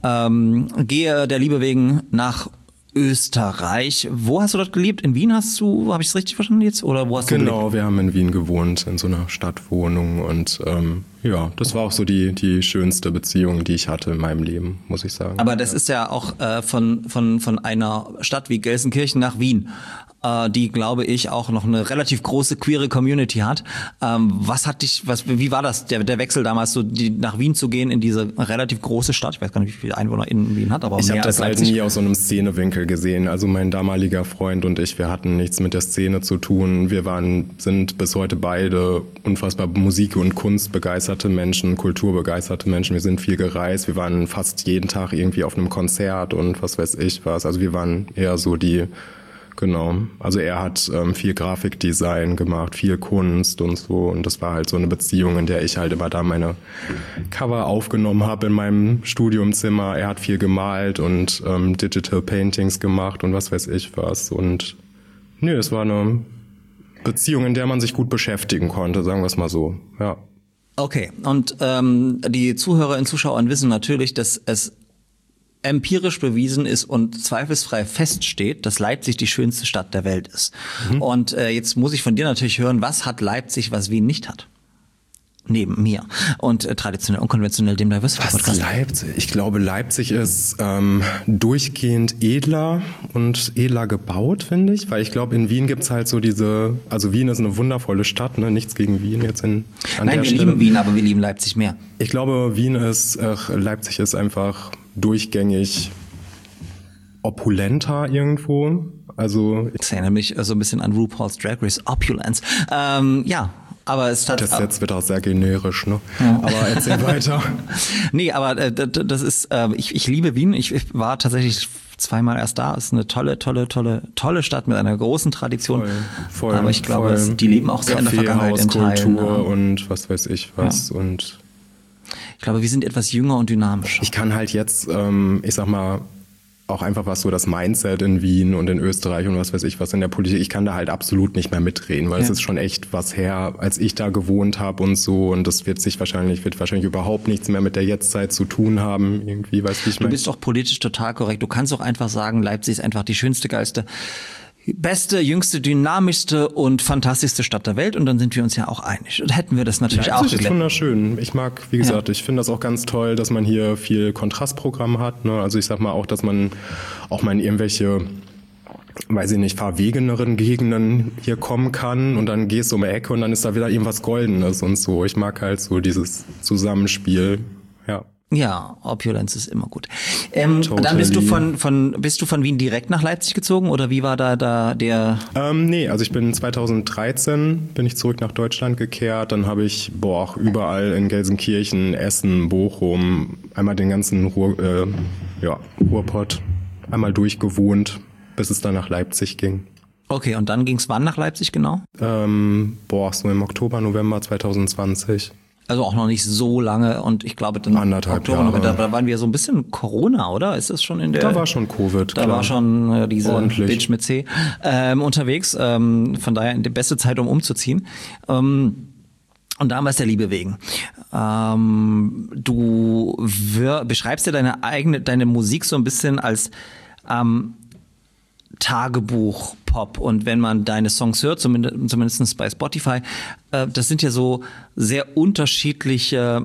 Ähm, gehe der Liebe wegen nach Österreich. Wo hast du dort gelebt? In Wien hast du, habe ich es richtig verstanden jetzt? Oder wo hast du Genau, gelebt? Wir haben in Wien gewohnt, in so einer Stadtwohnung und ähm, ja, das war auch so die die schönste Beziehung, die ich hatte in meinem Leben, muss ich sagen. Aber das ist ja auch äh, von von von einer Stadt wie Gelsenkirchen nach Wien, äh, die, glaube ich, auch noch eine relativ große queere Community hat. Ähm, was hat dich, was, wie war das, der der Wechsel damals, so die, nach Wien zu gehen, in diese relativ große Stadt? Ich weiß gar nicht, wie viele Einwohner in Wien hat, aber ich mehr habe das als halt Leipzig. nie aus so einem Szenewinkel gesehen. Also mein damaliger Freund und ich, wir hatten nichts mit der Szene zu tun. Wir waren, sind bis heute beide unfassbar Musik- und Kunst begeisterte Menschen, kulturbegeisterte Menschen. Wir sind viel gereist. Wir waren fast jeden Tag irgendwie auf einem Konzert und was weiß ich was. Also wir waren eher so die, genau. Also er hat ähm, viel Grafikdesign gemacht, viel Kunst und so. Und das war halt so eine Beziehung, in der ich halt immer da meine Cover aufgenommen habe in meinem Studiumzimmer. Er hat viel gemalt und ähm, Digital Paintings gemacht und was weiß ich was. Und nö, es war eine Beziehung, in der man sich gut beschäftigen konnte, sagen wir es mal so, ja. Okay, und ähm, die Zuhörerinnen und Zuschauer wissen natürlich, dass es empirisch bewiesen ist und zweifelsfrei feststeht, dass Leipzig die schönste Stadt der Welt ist. Mhm. Und äh, jetzt muss ich von dir natürlich hören, was hat Leipzig, was Wien nicht hat? Neben mir. Und äh, traditionell, unkonventionell, dem Diversity Podcast. Leipzig? Ich glaube, Leipzig ist ähm, durchgehend edler und edler gebaut, finde ich. Weil ich glaube, in Wien gibt's halt so diese, also Wien ist eine wundervolle Stadt, ne? Nichts gegen Wien jetzt in an Nein, der wir Stelle. lieben Wien, aber wir lieben Leipzig mehr. Ich glaube, Wien ist, äh, Leipzig ist einfach durchgängig opulenter irgendwo. Also das erinnert mich so ein bisschen an RuPaul's Drag Race Opulence. Ähm, ja. Aber es hat, das jetzt wird auch sehr generisch, ne? Ja. Aber erzähl weiter. Nee, aber äh, das ist, äh, ich, ich liebe Wien. Ich, ich war tatsächlich zweimal erst da. Es ist eine tolle, tolle, tolle, tolle Stadt mit einer großen Tradition. Voll, voll, aber ich glaube, es, die leben auch sehr in der Vergangenheit in Teilen. Kultur und was weiß ich was. Ja. Und ich glaube, wir sind etwas jünger und dynamischer. Ich kann halt jetzt, ähm, ich sag mal, auch einfach was so das Mindset in Wien und in Österreich und was weiß ich was in der Politik. Ich kann da halt absolut nicht mehr mitreden, weil ja. es ist schon echt was her, als ich da gewohnt habe und so. Und das wird sich wahrscheinlich, wird wahrscheinlich überhaupt nichts mehr mit der Jetztzeit zu tun haben. Irgendwie, weißt du, ich mein. Du bist auch politisch total korrekt. Du kannst auch einfach sagen, Leipzig ist einfach die schönste, geilste, beste, jüngste, dynamischste und fantastischste Stadt der Welt und dann sind wir uns ja auch einig. Und hätten wir das natürlich Leipzig auch ist geklärt. Wunderschön. Ich mag, wie gesagt, Ja. ich finde das auch ganz toll, dass man hier viel Kontrastprogramm hat. Ne? Also ich sag mal auch, dass man auch mal in irgendwelche, weiß ich nicht, verwegeneren Gegenden hier kommen kann und dann gehst du um die Ecke und dann ist da wieder irgendwas Goldenes und so. Ich mag halt so dieses Zusammenspiel, ja. Ja, Opulenz ist immer gut. Ähm, Totally. Dann bist du von von bist du von Wien direkt nach Leipzig gezogen oder wie war da da der? Ähm, nee, also ich bin zweitausenddreizehn bin ich zurück nach Deutschland gekehrt. Dann habe ich boah überall in Gelsenkirchen, Essen, Bochum einmal den ganzen Ruhr, äh, ja, Ruhrpott einmal durchgewohnt, bis es dann nach Leipzig ging. Okay, und dann ging's wann nach Leipzig genau? Ähm, boah, so im Oktober, November zweitausendzwanzig. Also auch noch nicht so lange und ich glaube dann Anderthalb Oktober, Jahre. November, da waren wir so ein bisschen Corona, oder? Ist das schon in der? Da war schon Covid, Da klar. war schon äh, diese Ordentlich. Bitch mit C ähm, unterwegs. Ähm, von daher die beste Zeit, um umzuziehen. Ähm, und damals der Liebe wegen. Ähm, du wir, beschreibst ja deine eigene, deine Musik so ein bisschen als ähm, Tagebuch-Pop und wenn man deine Songs hört, zumindest, zumindest bei Spotify, äh, das sind ja so sehr unterschiedliche.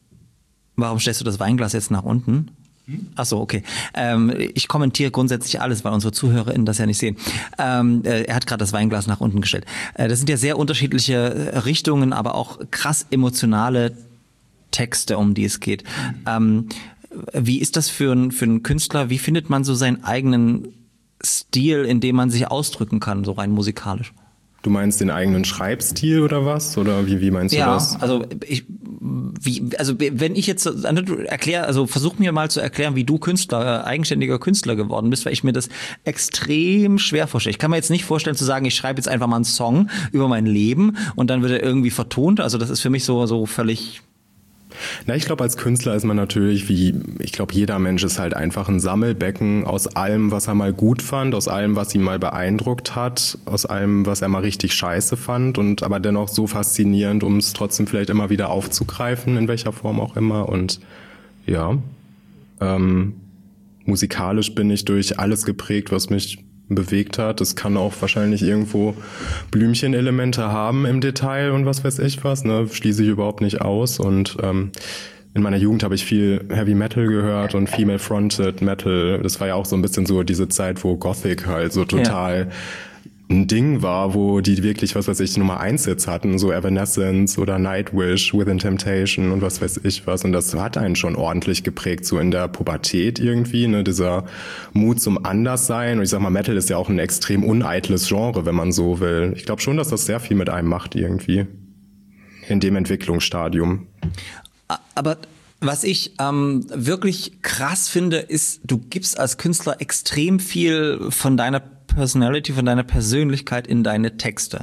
Warum stellst du das Weinglas jetzt nach unten? Ach so, okay. Ähm, ich kommentiere grundsätzlich alles, weil unsere ZuhörerInnen das ja nicht sehen. Ähm, äh, er hat gerade das Weinglas nach unten gestellt. Äh, das sind ja sehr unterschiedliche Richtungen, aber auch krass emotionale Texte, um die es geht. Ähm, wie ist das für, ein, für einen Künstler? Wie findet man so seinen eigenen Stil, in dem man sich ausdrücken kann, so rein musikalisch? Du meinst den eigenen Schreibstil oder was? Oder wie, wie meinst du ja, das? Ja, also ich, wie, also wenn ich jetzt erkläre, also versuch mir mal zu erklären, wie du Künstler, eigenständiger Künstler geworden bist, weil ich mir das extrem schwer vorstelle. Ich kann mir jetzt nicht vorstellen zu sagen, ich schreibe jetzt einfach mal einen Song über mein Leben und dann wird er irgendwie vertont. Also das ist für mich so so völlig. Na, ich glaube, als Künstler ist man natürlich, wie ich glaube, jeder Mensch ist halt einfach ein Sammelbecken aus allem, was er mal gut fand, aus allem, was ihn mal beeindruckt hat, aus allem, was er mal richtig scheiße fand und aber dennoch so faszinierend, um es trotzdem vielleicht immer wieder aufzugreifen, in welcher Form auch immer. Und ja, ähm, musikalisch bin ich durch alles geprägt, was mich bewegt hat. Das kann auch wahrscheinlich irgendwo Blümchenelemente haben im Detail und was weiß ich was, ne, schließe ich überhaupt nicht aus. Und ähm, in meiner Jugend habe ich viel Heavy Metal gehört und Female Fronted Metal. Das war ja auch so ein bisschen so diese Zeit, wo Gothic halt so total ja. ein Ding war, wo die wirklich, was weiß ich, Nummer eins Hits hatten, so Evanescence oder Nightwish, Within Temptation und was weiß ich was. Und das hat einen schon ordentlich geprägt, so in der Pubertät irgendwie, ne, dieser Mut zum Anderssein. Und ich sag mal, Metal ist ja auch ein extrem uneitles Genre, wenn man so will. Ich glaube schon, dass das sehr viel mit einem macht irgendwie in dem Entwicklungsstadium. Aber was ich ähm, wirklich krass finde, ist, du gibst als Künstler extrem viel von deiner Personality, von deiner Persönlichkeit in deine Texte.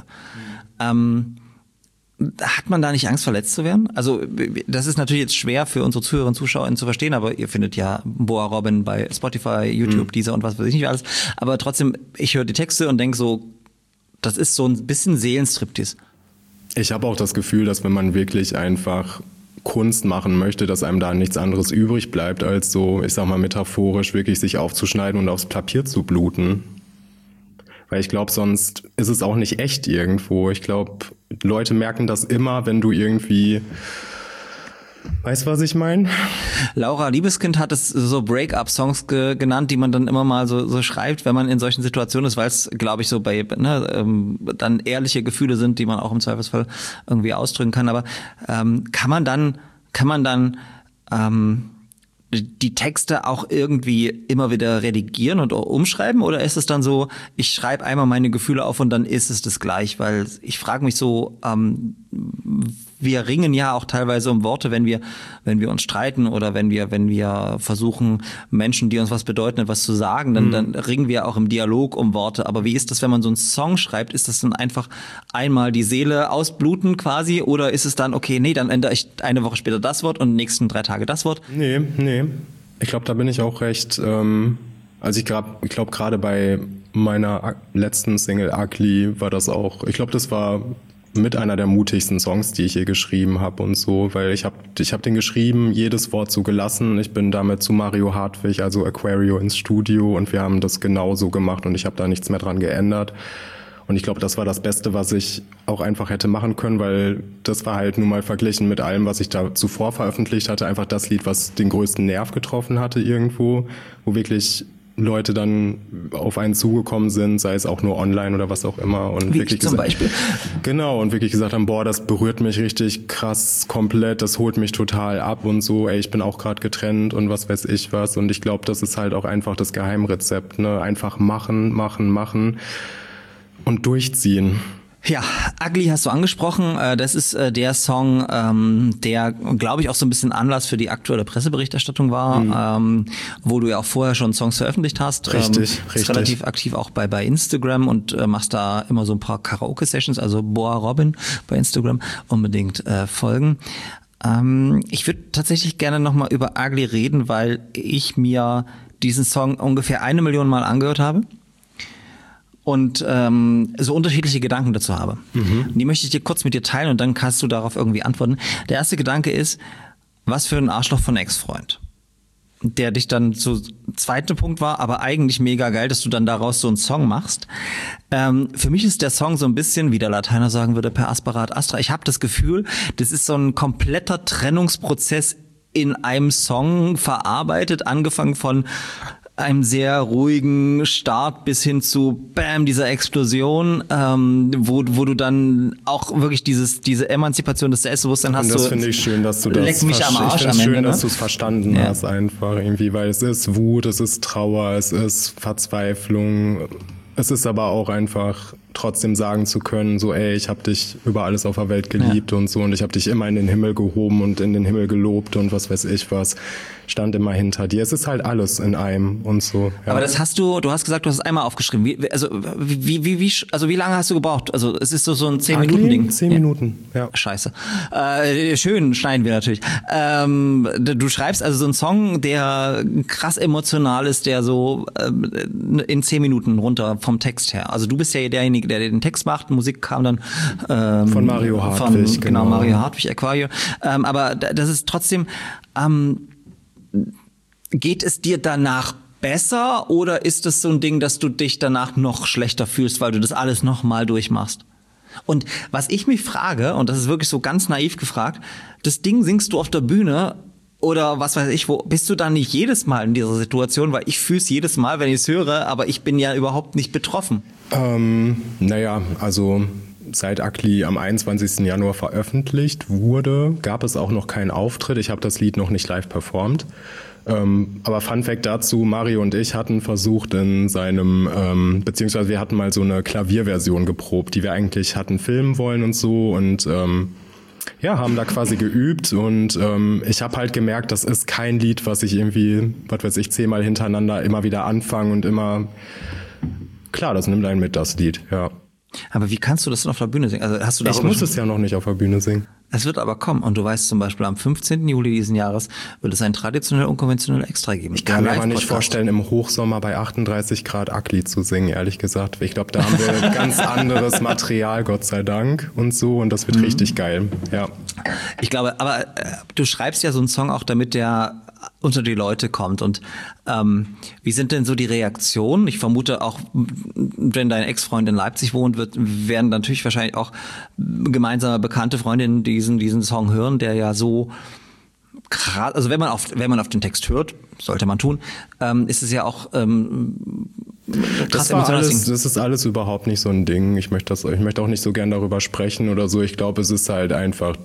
Mhm. Ähm, hat man da nicht Angst, verletzt zu werden? Also das ist natürlich jetzt schwer für unsere Zuhörer und Zuschauer zu verstehen, aber ihr findet ja Boa Robin bei Spotify, YouTube, mhm. Deezer und was weiß ich nicht alles. Aber trotzdem, ich höre die Texte und denke so, das ist so ein bisschen Seelenstriptease. Ich habe auch das Gefühl, dass wenn man wirklich einfach Kunst machen möchte, dass einem da nichts anderes übrig bleibt, als so, ich sag mal metaphorisch, wirklich sich aufzuschneiden und aufs Papier zu bluten. Weil ich glaube, sonst ist es auch nicht echt irgendwo. Ich glaube, Leute merken das immer, wenn du irgendwie, weißt du, was ich meine? Laura Liebeskind hat es so Break-up-Songs ge- genannt, die man dann immer mal so, so schreibt, wenn man in solchen Situationen ist, weil es, glaube ich, so bei ne, ähm, dann ehrliche Gefühle sind, die man auch im Zweifelsfall irgendwie ausdrücken kann. Aber ähm, kann man dann, kann man dann ähm, die Texte auch irgendwie immer wieder redigieren und umschreiben oder ist es dann so, ich schreibe einmal meine Gefühle auf und dann ist es das gleich? Weil ich frage mich so, ähm, wir ringen ja auch teilweise um Worte, wenn wir wenn wir uns streiten oder wenn wir wenn wir versuchen, Menschen, die uns was bedeuten, etwas zu sagen, dann, mhm. dann ringen wir auch im Dialog um Worte. Aber wie ist das, wenn man so einen Song schreibt? Ist das dann einfach einmal die Seele ausbluten quasi oder ist es dann, okay, nee, dann ändere ich eine Woche später das Wort und die nächsten drei Tage das Wort? Nee, nee. Ich glaube, da bin ich auch recht, ähm, Also ich glaube, ich glaube gerade bei meiner letzten Single Ugly war das auch, ich glaube, das war mit einer der mutigsten Songs, die ich je geschrieben habe und so, weil ich habe ich hab den geschrieben, jedes Wort so gelassen. Ich bin damit zu Mario Hartwig, also Aquario, ins Studio und wir haben das genauso gemacht und ich habe da nichts mehr dran geändert. Und ich glaube, das war das Beste, was ich auch einfach hätte machen können, weil das war halt nun mal verglichen mit allem, was ich da zuvor veröffentlicht hatte, einfach das Lied, was den größten Nerv getroffen hatte irgendwo, wo wirklich Leute dann auf einen zugekommen sind, sei es auch nur online oder was auch immer. Und Wie wirklich ich zum gesagt, Beispiel. Genau, und wirklich gesagt haben, boah, das berührt mich richtig krass komplett, das holt mich total ab und so, ey, ich bin auch gerade getrennt und was weiß ich was. Und ich glaube, das ist halt auch einfach das Geheimrezept, ne? Einfach machen, machen, machen und durchziehen. Ja, Ugly hast du angesprochen. Das ist der Song, der, glaube ich, auch so ein bisschen Anlass für die aktuelle Presseberichterstattung war, mhm. wo du ja auch vorher schon Songs veröffentlicht hast. Richtig, bist richtig. Relativ aktiv auch bei bei Instagram und machst da immer so ein paar Karaoke-Sessions, also Boa Robin bei Instagram, unbedingt äh, folgen. Ähm, ich würde tatsächlich gerne nochmal über Ugly reden, weil ich mir diesen Song ungefähr eine Million Mal angehört habe. Und ähm, so unterschiedliche Gedanken dazu habe. Mhm. Die möchte ich dir kurz mit dir teilen und dann kannst du darauf irgendwie antworten. Der erste Gedanke ist, was für ein Arschloch von Ex-Freund. Der dich dann so, zweiter Punkt war, aber eigentlich mega geil, dass du dann daraus so einen Song machst. Ähm, für mich ist der Song so ein bisschen, wie der Lateiner sagen würde, per Asperat Astra. Ich habe das Gefühl, das ist so ein kompletter Trennungsprozess in einem Song verarbeitet, angefangen von einem sehr ruhigen Start bis hin zu Bam, dieser Explosion, ähm, wo wo du dann auch wirklich dieses diese Emanzipation des Selbstbewusstseins hast. Und das so, finde ich schön, dass du das leck mich am Arsch ich am schön, Ende, dass ne? du es verstanden Ja. hast einfach irgendwie, weil es ist Wut, es ist Trauer, es ist Verzweiflung. Es ist aber auch einfach trotzdem sagen zu können, so ey, ich habe dich über alles auf der Welt geliebt ja. und so und ich habe dich immer in den Himmel gehoben und in den Himmel gelobt und was weiß ich was, stand immer hinter dir. Es ist halt alles in einem und so. Ja. Aber das hast du, du hast gesagt, du hast es einmal aufgeschrieben. Wie, also wie, wie, wie, also wie lange hast du gebraucht? Also es ist so, so ein zehn-Minuten-Ding. Zehn Minuten, ja. Scheiße. Äh, schön, schneiden wir natürlich. Ähm, du schreibst also so einen Song, der krass emotional ist, der so ähm, in zehn Minuten runter vom Text her. Also du bist ja derjenige, der den Text macht. Musik kam dann ähm, von Mario Hartwig. Von, genau, genau, Mario Hartwig, Aquario. Ähm, aber das ist trotzdem... Ähm, geht es dir danach besser oder ist es so ein Ding, dass du dich danach noch schlechter fühlst, weil du das alles nochmal durchmachst? Und was ich mich frage, und das ist wirklich so ganz naiv gefragt, das Ding singst du auf der Bühne oder was weiß ich wo, bist du dann nicht jedes Mal in dieser Situation? Weil ich fühle es jedes Mal, wenn ich es höre, aber ich bin ja überhaupt nicht betroffen. Ähm, naja, also... Seit Ugly am einundzwanzigsten Januar veröffentlicht wurde, gab es auch noch keinen Auftritt. Ich habe das Lied noch nicht live performt. Ähm, aber Fun Fact dazu, Mario und ich hatten versucht in seinem, ähm, beziehungsweise wir hatten mal so eine Klavierversion geprobt, die wir eigentlich hatten filmen wollen und so und ähm, ja, haben da quasi geübt und ähm, ich habe halt gemerkt, das ist kein Lied, was ich irgendwie, was weiß ich, zehnmal hintereinander immer wieder anfange und immer, klar, das nimmt einen mit, das Lied, ja. Aber wie kannst du das denn auf der Bühne singen? Also hast du ich muss es ja noch nicht auf der Bühne singen. Es wird aber kommen. Und du weißt zum Beispiel, am fünfzehnten Juli diesen Jahres wird es ein traditionell unkonventionell Extra geben. Ich kann mir aber nicht vorstellen, im Hochsommer bei achtunddreißig Grad Ugly zu singen, ehrlich gesagt. Ich glaube, da haben wir ganz anderes Material, Gott sei Dank, und so. Und das wird mhm. richtig geil, ja. Ich glaube, aber äh, du schreibst ja so einen Song auch, damit der unter die Leute kommt. Und ähm, wie sind denn so die Reaktionen? Ich vermute auch, wenn dein Ex-Freund in Leipzig wohnt, wird, werden natürlich wahrscheinlich auch gemeinsame bekannte Freundinnen diesen diesen Song hören, der ja so krass, also wenn man auf wenn man auf den Text hört, sollte man tun, ähm, ist es ja auch ähm, krass das war alles, das ist alles überhaupt nicht so ein Ding. Ich möchte das, ich möchte auch nicht so gern darüber sprechen oder so. Ich glaube, es ist halt einfach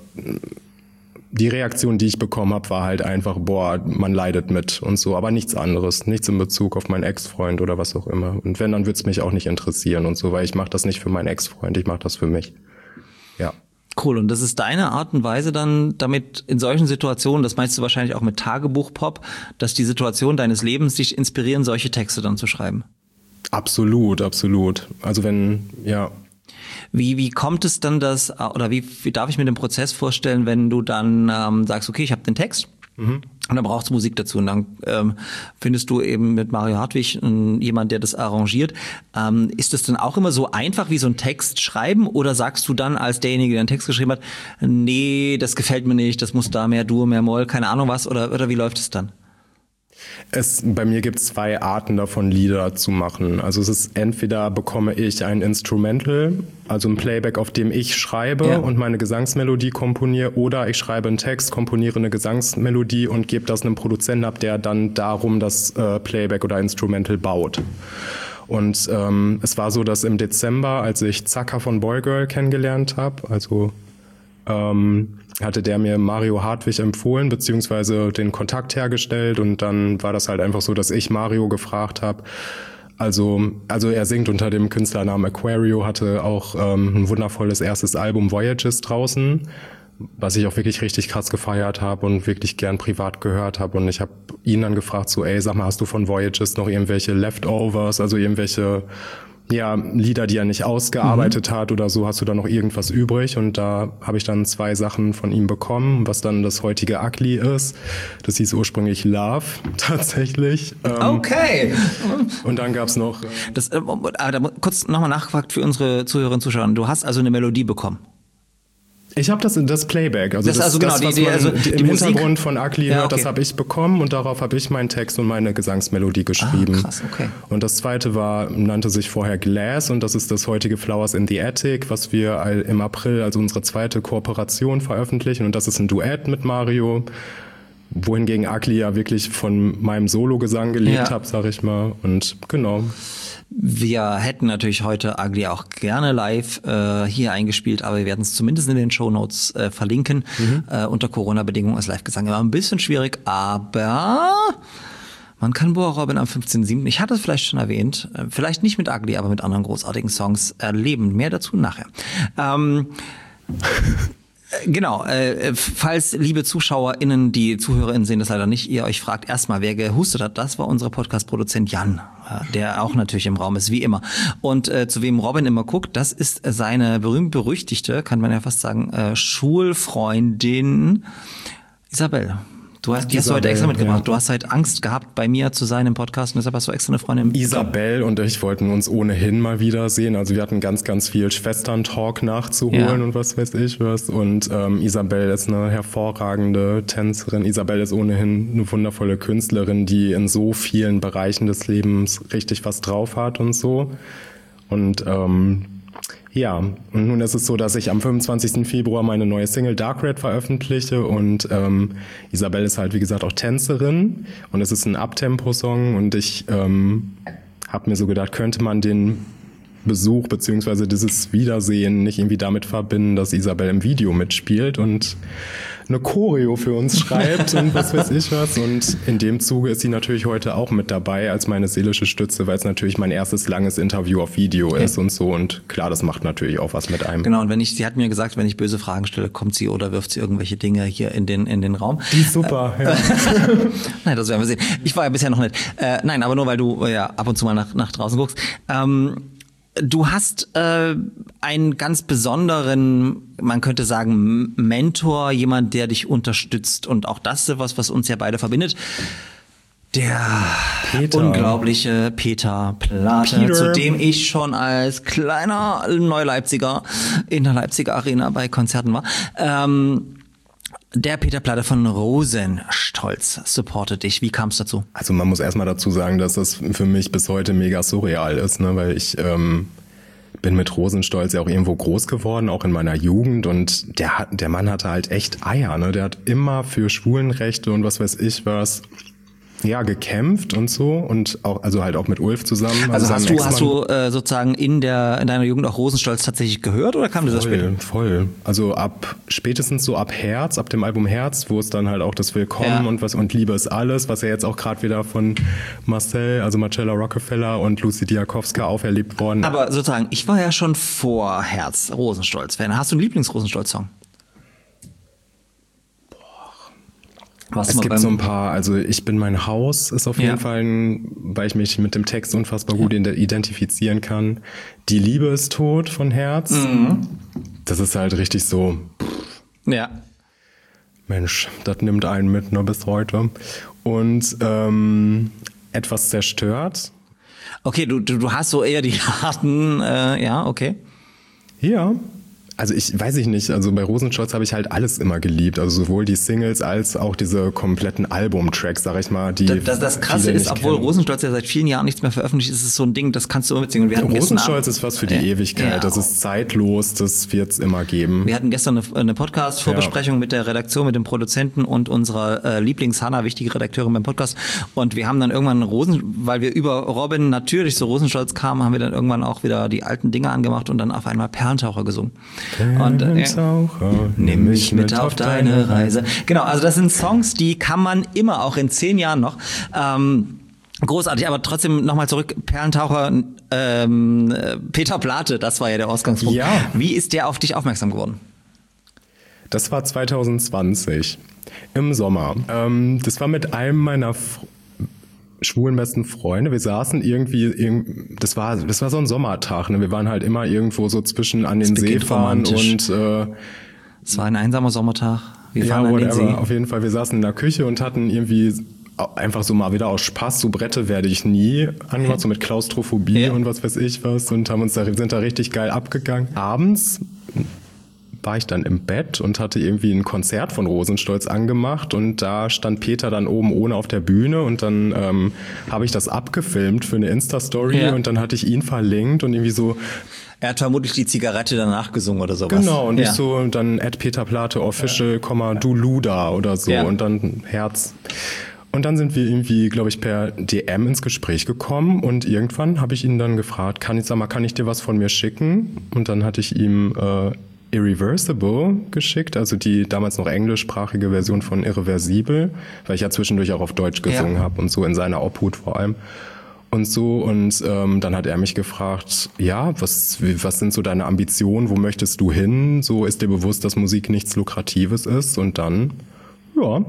die Reaktion, die ich bekommen habe, war halt einfach, boah, man leidet mit und so, aber nichts anderes, nichts in Bezug auf meinen Ex-Freund oder was auch immer. Und wenn, dann wird's mich auch nicht interessieren und so, weil ich mache das nicht für meinen Ex-Freund, ich mache das für mich. Ja. Cool, und das ist deine Art und Weise dann damit in solchen Situationen, das meinst du wahrscheinlich auch mit Tagebuch-Pop, dass die Situation deines Lebens dich inspirieren, solche Texte dann zu schreiben? Absolut, absolut. Also wenn, ja... Wie, wie kommt es dann, dass, oder wie, wie darf ich mir den Prozess vorstellen, wenn du dann ähm, sagst, okay, ich habe den Text, Mhm. Und dann braucht's Musik dazu. Und dann ähm, findest du eben mit Mario Hartwig äh, jemand, der das arrangiert. Ähm, ist das dann auch immer so einfach wie so ein Text schreiben? Oder sagst du dann als derjenige, der einen Text geschrieben hat, nee, das gefällt mir nicht, das muss da mehr Dur, mehr Moll, keine Ahnung was? Oder, oder wie läuft es dann? Es, bei mir gibt es zwei Arten davon, Lieder zu machen. Also es ist entweder bekomme ich ein Instrumental, also ein Playback, auf dem ich schreibe ja. und meine Gesangsmelodie komponiere, oder ich schreibe einen Text, komponiere eine Gesangsmelodie und gebe das einem Produzenten ab, der dann darum das äh, Playback oder Instrumental baut. Und ähm, es war so, dass im Dezember, als ich Zacker von Boygirl kennengelernt habe, also ähm, hatte der mir Mario Hartwig empfohlen, beziehungsweise den Kontakt hergestellt, und dann war das halt einfach so, dass ich Mario gefragt habe. Also, also er singt unter dem Künstlernamen Aquario, hatte auch ähm, ein wundervolles erstes Album Voyages draußen, was ich auch wirklich richtig krass gefeiert habe und wirklich gern privat gehört habe. Und ich habe ihn dann gefragt, so, ey, sag mal, hast du von Voyages noch irgendwelche Leftovers, also irgendwelche ja, Lieder, die er nicht ausgearbeitet mhm. hat oder so, hast du da noch irgendwas übrig? Und da habe ich dann zwei Sachen von ihm bekommen, was dann das heutige Ugly ist. Das hieß ursprünglich Love, tatsächlich. Okay. Und dann gab's noch... Das, äh, da, kurz nochmal nachgefragt für unsere Zuhörerinnen und Zuschauer. Du hast also eine Melodie bekommen? Ich habe das das Playback, also das, das, also genau, das was die, die, man also die, im Musik? Hintergrund von Ugly ja, hört, okay. Das habe ich bekommen, und darauf habe ich meinen Text und meine Gesangsmelodie geschrieben. Ah, krass, okay. Und das zweite war, nannte sich vorher Glass, und das ist das heutige Flowers in the Attic, was wir im April, also unsere zweite Kooperation, veröffentlichen, und das ist ein Duett mit Mario, wohingegen Ugly ja wirklich von meinem Solo-Gesang gelebt ja. habe, sag ich mal, und genau. Wir hätten natürlich heute Ugly auch gerne live äh, hier eingespielt, aber wir werden es zumindest in den Shownotes äh, verlinken. Mhm. Äh, unter Corona-Bedingungen ist Live-Gesang immer ein bisschen schwierig, aber man kann Boa Robin am fünfzehnten siebten, ich hatte es vielleicht schon erwähnt, äh, vielleicht nicht mit Ugly, aber mit anderen großartigen Songs erleben. Mehr dazu nachher. Ähm, Genau, äh, falls, liebe ZuschauerInnen, die ZuhörerInnen sehen das leider nicht, ihr euch fragt erstmal, wer gehustet hat, das war unser Podcast-Produzent Jan, äh, der auch natürlich im Raum ist, wie immer. Und äh, zu wem Robin immer guckt, das ist seine berühmt-berüchtigte, kann man ja fast sagen, äh, Schulfreundin Isabel. Du hast, die hast du heute extra mitgebracht. Ja. Du hast halt Angst gehabt, bei mir zu sein im Podcast, und deshalb hast du extra eine Freundin. Isabel und ich wollten uns ohnehin mal wiedersehen. Also wir hatten ganz, ganz viel Schwestern-Talk nachzuholen ja. und was weiß ich was. Und ähm, Isabel ist eine hervorragende Tänzerin. Isabel ist ohnehin eine wundervolle Künstlerin, die in so vielen Bereichen des Lebens richtig was drauf hat und so. Und ähm, ja, und nun ist es so, dass ich am fünfundzwanzigsten Februar meine neue Single Dark Red veröffentliche, und ähm, Isabel ist halt, wie gesagt, auch Tänzerin, und es ist ein Uptempo-Song, und ich ähm, habe mir so gedacht, könnte man den Besuch beziehungsweise dieses Wiedersehen nicht irgendwie damit verbinden, dass Isabel im Video mitspielt und eine Choreo für uns schreibt und was weiß ich was. Und in dem Zuge ist sie natürlich heute auch mit dabei als meine seelische Stütze, weil es natürlich mein erstes langes Interview auf Video okay. ist und so. Und klar, das macht natürlich auch was mit einem. Genau, und wenn ich, sie hat mir gesagt, wenn ich böse Fragen stelle, kommt sie oder wirft sie irgendwelche Dinge hier in den in den Raum. Die ist super, äh, ja. Nein, das werden wir sehen. Ich war ja bisher noch nicht. Äh, nein, aber nur, weil du ja ab und zu mal nach, nach draußen guckst. Ähm, Du hast äh, einen ganz besonderen, man könnte sagen, Mentor, jemand, der dich unterstützt. Und auch das ist was, was uns ja beide verbindet. Der Peter. unglaubliche Peter Plate, Peter. Zu dem ich schon als kleiner Neuleipziger in der Leipziger Arena bei Konzerten war. Ähm, Der Peter Plate von Rosenstolz supportet dich. Wie kam es dazu? Also man muss erstmal dazu sagen, dass das für mich bis heute mega surreal ist, ne? Weil ich ähm, bin mit Rosenstolz ja auch irgendwo groß geworden, auch in meiner Jugend. Und der, hat, der Mann hatte halt echt Eier, ne? Der hat immer für Schwulenrechte und was weiß ich was ja gekämpft und so, und auch also halt auch mit Ulf zusammen. Also, also hast du hast du äh, sozusagen in der in deiner Jugend auch Rosenstolz tatsächlich gehört, oder kam das später? Voll. Also ab spätestens so ab Herz, ab dem Album Herz, wo es dann halt auch das Willkommen ja. und was und Liebe ist alles, was ja jetzt auch gerade wieder von Marcel, also Marcella Rockefeller und Lucy Diakowska auferlebt worden. Aber sozusagen, ich war ja schon vor Herz Rosenstolz-Fan. Hast du einen Lieblings-Rosenstolz-Song? Was es gibt so ein paar, also ich bin mein Haus ist auf jeden ja. Fall, ein, weil ich mich mit dem Text unfassbar gut ja. identifizieren kann. Die Liebe ist tot von Herz. Mhm. Das ist halt richtig so. Ja. Mensch, das nimmt einen mit, ne, bis heute. Und ähm, etwas zerstört. Okay, du, du, du hast so eher die harten, äh, ja, okay. Ja. Also ich weiß ich nicht, also bei Rosenstolz habe ich halt alles immer geliebt, also sowohl die Singles als auch diese kompletten Albumtracks, sag ich mal, die Das, das, das Krasse ist, obwohl kennen. Rosenstolz ja seit vielen Jahren nichts mehr veröffentlicht, ist es so ein Ding, das kannst du immer mitsingen. Und wir hatten Rosenstolz gestern ist was für die ja, Ewigkeit, ja. Das ist zeitlos, das wird's immer geben. Wir hatten gestern eine, eine Podcast-Vorbesprechung ja. mit der Redaktion, mit dem Produzenten und unserer äh, Lieblings-Hanna, wichtige Redakteurin beim Podcast, und wir haben dann irgendwann Rosen, weil wir über Robin natürlich zu Rosenstolz kamen, haben wir dann irgendwann auch wieder die alten Dinge angemacht und dann auf einmal Perlentaucher gesungen. Und äh, Taucher, nimm mich mit auf deine Reise. Genau, also das sind Songs, die kann man immer, auch in zehn Jahren noch. Ähm, großartig, aber trotzdem nochmal zurück, Perlentaucher, ähm, Peter Plate, das war ja der Ausgangspunkt. Ja. Wie ist der auf dich aufmerksam geworden? Das war zwanzig zwanzig, im Sommer. Ähm, das war mit einem meiner F- schwulen besten Freunde. Wir saßen irgendwie, das war, das war so ein Sommertag, ne? Wir waren halt immer irgendwo so zwischen an den See fahren und äh, es war ein einsamer Sommertag. Wir ja, fahren an den See. Auf jeden Fall, wir saßen in der Küche und hatten irgendwie einfach so mal wieder aus Spaß, so Brette werde ich nie angemacht, so mit Klaustrophobie ja. und was weiß ich was, und haben uns da, sind da richtig geil abgegangen. Abends war ich dann im Bett und hatte irgendwie ein Konzert von Rosenstolz angemacht und da stand Peter dann oben ohne auf der Bühne und dann ähm, habe ich das abgefilmt für eine Insta-Story ja. und dann hatte ich ihn verlinkt und irgendwie so. Er hat vermutlich die Zigarette danach gesungen oder sowas. Genau, und ja. ich so dann at Peter Plate Official, ja. du Luda oder so ja. und dann Herz. Und dann sind wir irgendwie, glaube ich, per D M ins Gespräch gekommen und irgendwann habe ich ihn dann gefragt, kann ich, sag mal, kann ich dir was von mir schicken? Und dann hatte ich ihm äh, Irreversible geschickt, also die damals noch englischsprachige Version von Irreversibel, weil ich ja zwischendurch auch auf Deutsch gesungen ja. habe und so in seiner Obhut vor allem. Und so, und ähm, dann hat er mich gefragt, ja, was, was sind so deine Ambitionen, wo möchtest du hin? So, ist dir bewusst, dass Musik nichts Lukratives ist? Und dann, ja,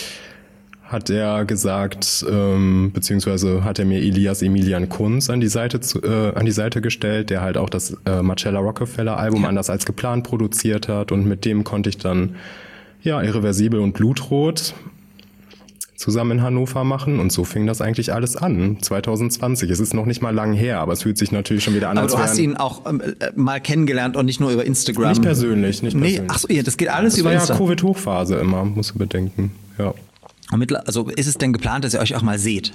hat er gesagt, ähm, beziehungsweise hat er mir Elias Emilian Kunz an die Seite zu, äh, an die Seite gestellt, der halt auch das äh, Marcella Rockefeller Album ja. anders als geplant produziert hat, und mit dem konnte ich dann ja Irreversibel und Blutrot zusammen in Hannover machen, und so fing das eigentlich alles an, zwanzig zwanzig. Es ist noch nicht mal lang her, aber es fühlt sich natürlich schon wieder an, aber als du hast ihn auch ähm, mal kennengelernt und nicht nur über Instagram. Nicht persönlich, nicht persönlich. Nee, ach so, ja, das geht alles das über war Instagram. Ja, Covid-Hochphase immer, musst du bedenken, ja. Also ist es denn geplant, dass ihr euch auch mal seht?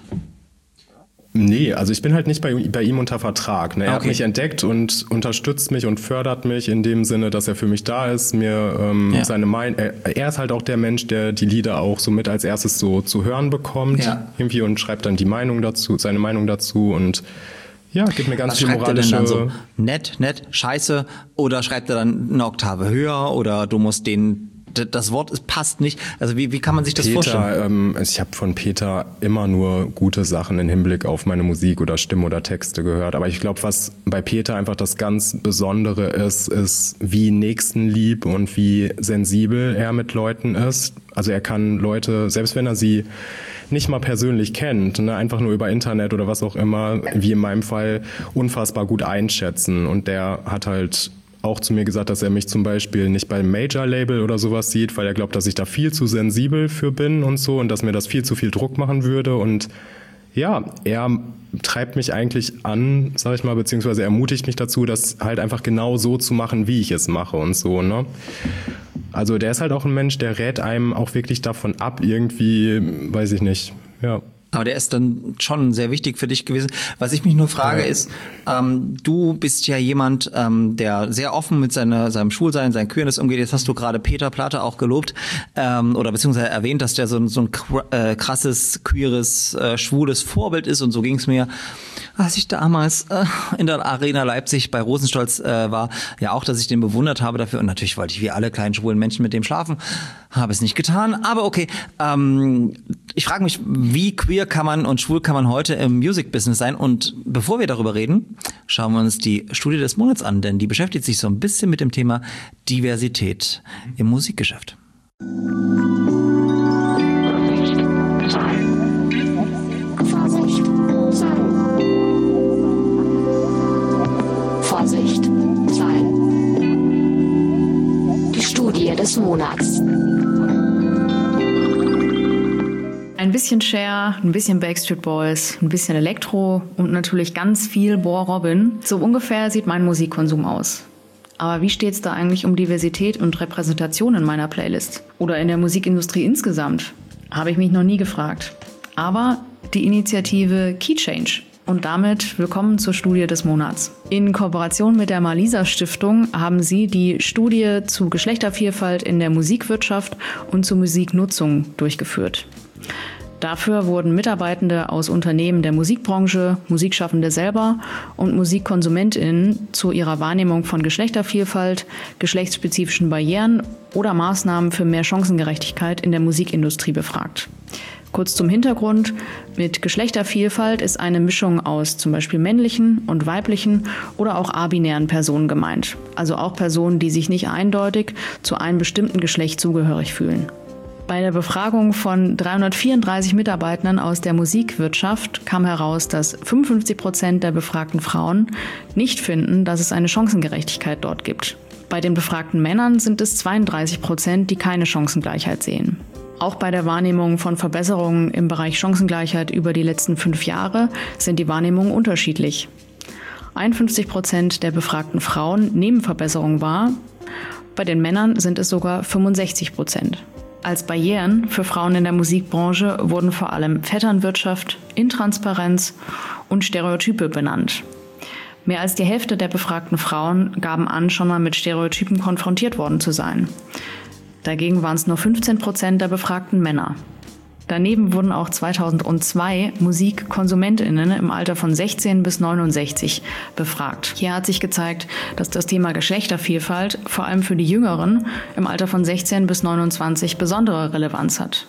Nee, also ich bin halt nicht bei, bei ihm unter Vertrag. Ne? Er okay. hat mich entdeckt und unterstützt mich und fördert mich in dem Sinne, dass er für mich da ist, mir ähm, ja. seine Meinung. Er, er ist halt auch der Mensch, der die Lieder auch so mit als erstes so zu hören bekommt ja. irgendwie und schreibt dann die Meinung dazu, seine Meinung dazu, und ja, gibt mir ganz Was viel schreibt moralische. Er denn dann so? Nett, nett, scheiße, oder schreibt er dann eine Oktave höher, oder du musst den das Wort es passt nicht. Also wie, wie kann man sich das Peter, vorstellen? Ähm, ich habe von Peter immer nur gute Sachen im Hinblick auf meine Musik oder Stimme oder Texte gehört. Aber ich glaube, was bei Peter einfach das ganz Besondere ist, ist, wie nächstenlieb und wie sensibel er mit Leuten ist. Also er kann Leute, selbst wenn er sie nicht mal persönlich kennt, ne, einfach nur über Internet oder was auch immer, wie in meinem Fall, unfassbar gut einschätzen. Und der hat halt auch zu mir gesagt, dass er mich zum Beispiel nicht beim Major-Label oder sowas sieht, weil er glaubt, dass ich da viel zu sensibel für bin und so, und dass mir das viel zu viel Druck machen würde. Und ja, er treibt mich eigentlich an, sag ich mal, beziehungsweise ermutigt mich dazu, das halt einfach genau so zu machen, wie ich es mache und so, ne? Also der ist halt auch ein Mensch, der rät einem auch wirklich davon ab, irgendwie, weiß ich nicht, ja. Aber der ist dann schon sehr wichtig für dich gewesen. Was ich mich nur frage ja. ist, ähm, du bist ja jemand, ähm, der sehr offen mit seiner, seinem Schwulsein, seinen Queerness umgeht. Jetzt hast du gerade Peter Plate auch gelobt ähm, oder beziehungsweise erwähnt, dass der so, so ein äh, krasses, queeres, äh, schwules Vorbild ist. Und so ging es mir, als ich damals äh, in der Arena Leipzig bei Rosenstolz äh, war, ja auch, dass ich den bewundert habe dafür. Und natürlich wollte ich wie alle kleinen schwulen Menschen mit dem schlafen. Habe es nicht getan, aber okay. Ähm, ich frage mich, wie queer kann man und schwul kann man heute im Music-Business sein? Und bevor wir darüber reden, schauen wir uns die Studie des Monats an, denn die beschäftigt sich so ein bisschen mit dem Thema Diversität im Musikgeschäft. Vorsicht, Vorsicht, Zahlen. Die Studie des Monats. bisschen Cher, ein bisschen Backstreet Boys, ein bisschen Elektro und natürlich ganz viel Boah Robin. So ungefähr sieht mein Musikkonsum aus. Aber wie steht's da eigentlich um Diversität und Repräsentation in meiner Playlist? Oder in der Musikindustrie insgesamt? Habe ich mich noch nie gefragt. Aber die Initiative Key Change. Und damit willkommen zur Studie des Monats. In Kooperation mit der Malisa Stiftung haben sie die Studie zu Geschlechtervielfalt in der Musikwirtschaft und zur Musiknutzung durchgeführt. Dafür wurden Mitarbeitende aus Unternehmen der Musikbranche, Musikschaffende selber und MusikkonsumentInnen zu ihrer Wahrnehmung von Geschlechtervielfalt, geschlechtsspezifischen Barrieren oder Maßnahmen für mehr Chancengerechtigkeit in der Musikindustrie befragt. Kurz zum Hintergrund: Mit Geschlechtervielfalt ist eine Mischung aus zum Beispiel männlichen und weiblichen oder auch abinären Personen gemeint. Also auch Personen, die sich nicht eindeutig zu einem bestimmten Geschlecht zugehörig fühlen. Bei der Befragung von dreihundertvierunddreißig Mitarbeitern aus der Musikwirtschaft kam heraus, dass fünfundfünfzig Prozent der befragten Frauen nicht finden, dass es eine Chancengerechtigkeit dort gibt. Bei den befragten Männern sind es zweiunddreißig Prozent, die keine Chancengleichheit sehen. Auch bei der Wahrnehmung von Verbesserungen im Bereich Chancengleichheit über die letzten fünf Jahre sind die Wahrnehmungen unterschiedlich. einundfünfzig Prozent der befragten Frauen nehmen Verbesserungen wahr, bei den Männern sind es sogar fünfundsechzig Prozent. Als Barrieren für Frauen in der Musikbranche wurden vor allem Vetternwirtschaft, Intransparenz und Stereotype benannt. Mehr als die Hälfte der befragten Frauen gaben an, schon mal mit Stereotypen konfrontiert worden zu sein. Dagegen waren es nur fünfzehn Prozent der befragten Männer. Daneben wurden auch zweitausendzwei MusikkonsumentInnen im Alter von sechzehn bis neunundsechzig befragt. Hier hat sich gezeigt, dass das Thema Geschlechtervielfalt vor allem für die Jüngeren im Alter von sechzehn bis neunundzwanzig besondere Relevanz hat.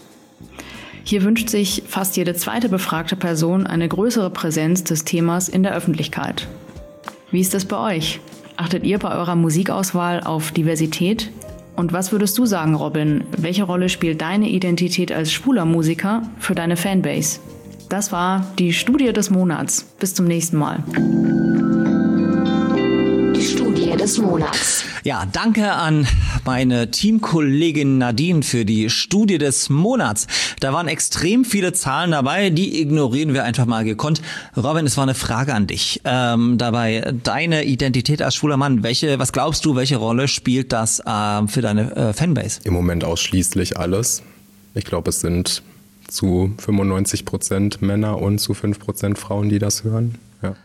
Hier wünscht sich fast jede zweite befragte Person eine größere Präsenz des Themas in der Öffentlichkeit. Wie ist das bei euch? Achtet ihr bei eurer Musikauswahl auf Diversität? Und was würdest du sagen, Robin? Welche Rolle spielt deine Identität als schwuler Musiker für deine Fanbase? Das war die Studie des Monats. Bis zum nächsten Mal. Die Studie des Monats. Ja, danke an meine Teamkollegin Nadine für die Studie des Monats. Da waren extrem viele Zahlen dabei, die ignorieren wir einfach mal gekonnt. Robin, es war eine Frage an dich. Ähm, dabei deine Identität als schwuler Mann, welche, was glaubst du, welche Rolle spielt das äh, für deine äh, Fanbase? Im Moment ausschließlich alles. Ich glaube, es sind zu fünfundneunzig Prozent Männer und zu fünf Prozent Frauen, die das hören. Ja.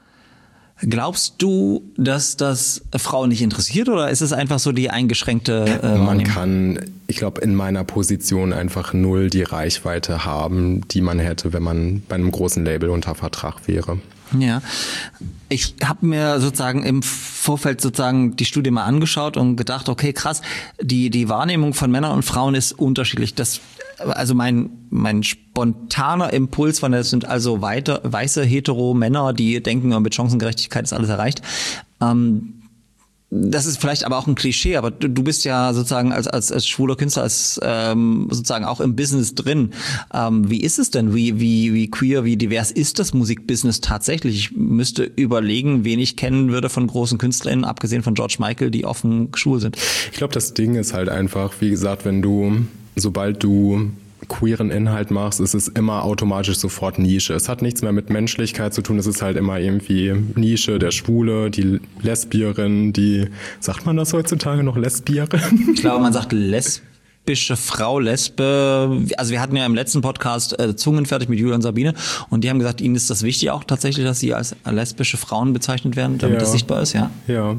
Glaubst du, dass das Frauen nicht interessiert oder ist es einfach so die eingeschränkte äh, Man kann, ich glaube, in meiner Position einfach null die Reichweite haben, die man hätte, wenn man bei einem großen Label unter Vertrag wäre. Ja, ich habe mir sozusagen im Vorfeld sozusagen die Studie mal angeschaut und gedacht, okay, krass, die die Wahrnehmung von Männern und Frauen ist unterschiedlich. Das also mein mein spontaner Impuls war, das sind also weite, weiße hetero Männer, die denken, mit Chancengerechtigkeit ist alles erreicht. Ähm, das ist vielleicht aber auch ein Klischee, aber du, du bist ja sozusagen als als als schwuler Künstler als ähm, sozusagen auch im Business drin. Ähm, wie ist es denn? Wie wie wie queer, wie divers ist das Musikbusiness tatsächlich? Ich müsste überlegen, wen ich kennen würde von großen KünstlerInnen, abgesehen von George Michael, die offen schwul sind. Ich glaube, das Ding ist halt einfach, wie gesagt, wenn du sobald du queeren Inhalt machst, ist es immer automatisch sofort Nische. Es hat nichts mehr mit Menschlichkeit zu tun, es ist halt immer irgendwie Nische, der Schwule, die Lesbierin, die, sagt man das heutzutage noch, Lesbierin? Ich glaube, man sagt lesbische Frau, Lesbe. Also wir hatten ja im letzten Podcast äh, Zungenfertig mit Julia und Sabine und die haben gesagt, ihnen ist das wichtig auch tatsächlich, dass sie als lesbische Frauen bezeichnet werden, damit ja. das sichtbar ist, ja? Ja.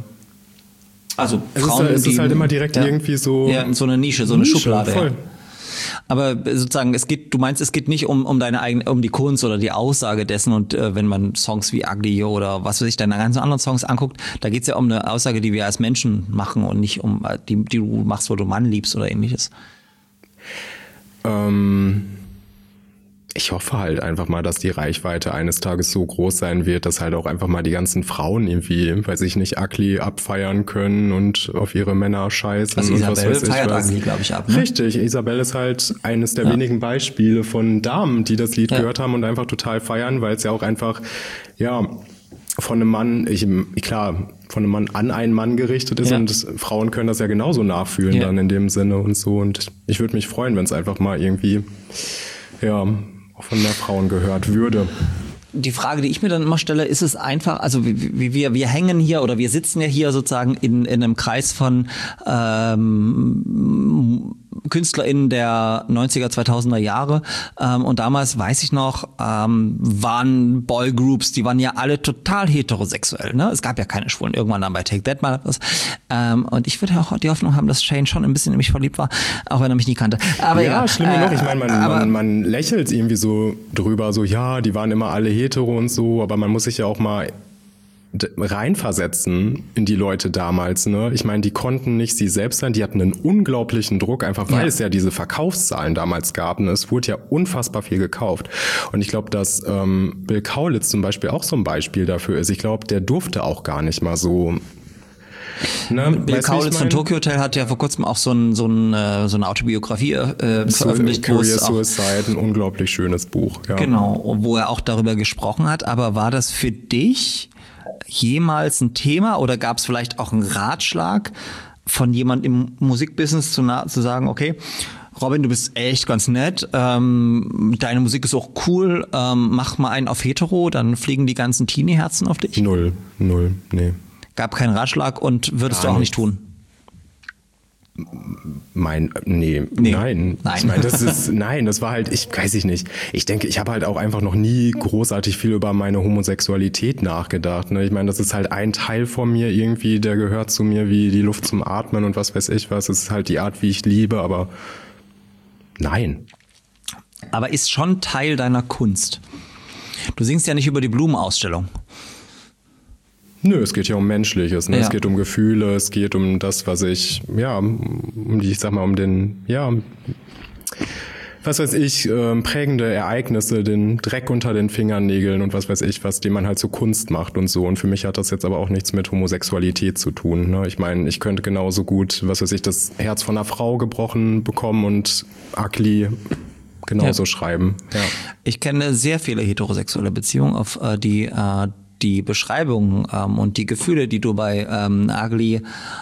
Also es Frauen, ist, es die, ist halt immer direkt ja, irgendwie so... Ja, so eine Nische, so eine Nische, Schublade. Voll. Ja. Aber sozusagen, es geht, du meinst, es geht nicht um um deine eigene, um die Kunst oder die Aussage dessen und äh, wenn man Songs wie Ugly oder was weiß ich, deine ganzen anderen Songs anguckt, da geht's ja um eine Aussage, die wir als Menschen machen und nicht um die, die du machst, wo du Mann liebst oder ähnliches. Ähm... Ich hoffe halt einfach mal, dass die Reichweite eines Tages so groß sein wird, dass halt auch einfach mal die ganzen Frauen irgendwie, weiß ich nicht, Ugly abfeiern können und auf ihre Männer scheißen. Also und Isabel was weiß feiert ich was. Ugly, glaube ich, ab. Ne? Richtig, Isabel ist halt eines der ja. wenigen Beispiele von Damen, die das Lied ja. gehört haben und einfach total feiern, weil es ja auch einfach, ja, von einem Mann, ich klar, von einem Mann an einen Mann gerichtet ist ja. und das, Frauen können das ja genauso nachfühlen ja. dann in dem Sinne und so. Und ich würde mich freuen, wenn es einfach mal irgendwie ja, auch von mehr Frauen gehört würde. Die Frage, die ich mir dann immer stelle, ist es einfach, also wie wir wir hängen hier oder wir sitzen ja hier sozusagen in in einem Kreis von ähm, KünstlerInnen der neunziger, zweitausender Jahre ähm, und damals, weiß ich noch, ähm, waren Boygroups, die waren ja alle total heterosexuell, ne? Es gab ja keine Schwulen, irgendwann dann bei Take That mal was. Ähm, und ich würde auch die Hoffnung haben, dass Shane schon ein bisschen in mich verliebt war, auch wenn er mich nie kannte. Aber ja, egal. schlimm genug. Äh, ich meine, man, man, man lächelt irgendwie so drüber, so ja, die waren immer alle hetero und so, aber man muss sich ja auch mal reinversetzen in die Leute damals, ne? Ich meine, die konnten nicht sie selbst sein, die hatten einen unglaublichen Druck, einfach weil ja. es ja diese Verkaufszahlen damals gab. Und es wurde ja unfassbar viel gekauft. Und ich glaube, dass ähm, Bill Kaulitz zum Beispiel auch so ein Beispiel dafür ist. Ich glaube, der durfte auch gar nicht mal so. Ne? Bill Weißt, Kaulitz von Tokyo Hotel hat ja vor kurzem auch so, ein, so, ein, so eine Autobiografie äh, veröffentlicht. Career Suicide, ein unglaublich schönes Buch. Ja. Genau, wo er auch darüber gesprochen hat. Aber war das für dich jemals ein Thema oder gab es vielleicht auch einen Ratschlag von jemand im Musikbusiness zu, zu sagen, okay, Robin, du bist echt ganz nett, ähm, deine Musik ist auch cool, ähm, mach mal einen auf hetero, dann fliegen die ganzen Teenie-Herzen auf dich? Null, null, nee. Gab keinen Ratschlag und würdest Gar du auch nicht tun? Mein, nee, nee, nein. nein. Ich meine, das ist, nein, das war halt, ich weiß ich nicht. Ich denke, ich habe halt auch einfach noch nie großartig viel über meine Homosexualität nachgedacht. Ne? Ich meine, das ist halt ein Teil von mir irgendwie, der gehört zu mir wie die Luft zum Atmen und was weiß ich was. Es ist halt die Art, wie ich liebe, aber nein. Aber ist schon Teil deiner Kunst. Du singst ja nicht über die Blumenausstellung. Nö, es geht ja um Menschliches, ne? Ja. Es geht um Gefühle, es geht um das, was ich, ja, um die, ich sag mal, um den, ja, was weiß ich, äh, prägende Ereignisse, den Dreck unter den Fingernägeln und was weiß ich, was, den man halt so Kunst macht und so. Und für mich hat das jetzt aber auch nichts mit Homosexualität zu tun, ne? Ich meine, ich könnte genauso gut, was weiß ich, das Herz von einer Frau gebrochen bekommen und Ugly genauso ja. schreiben. Ja. Ich kenne sehr viele heterosexuelle Beziehungen, auf äh, die äh, die Beschreibung ähm, und die Gefühle, die du bei ähm, Ugly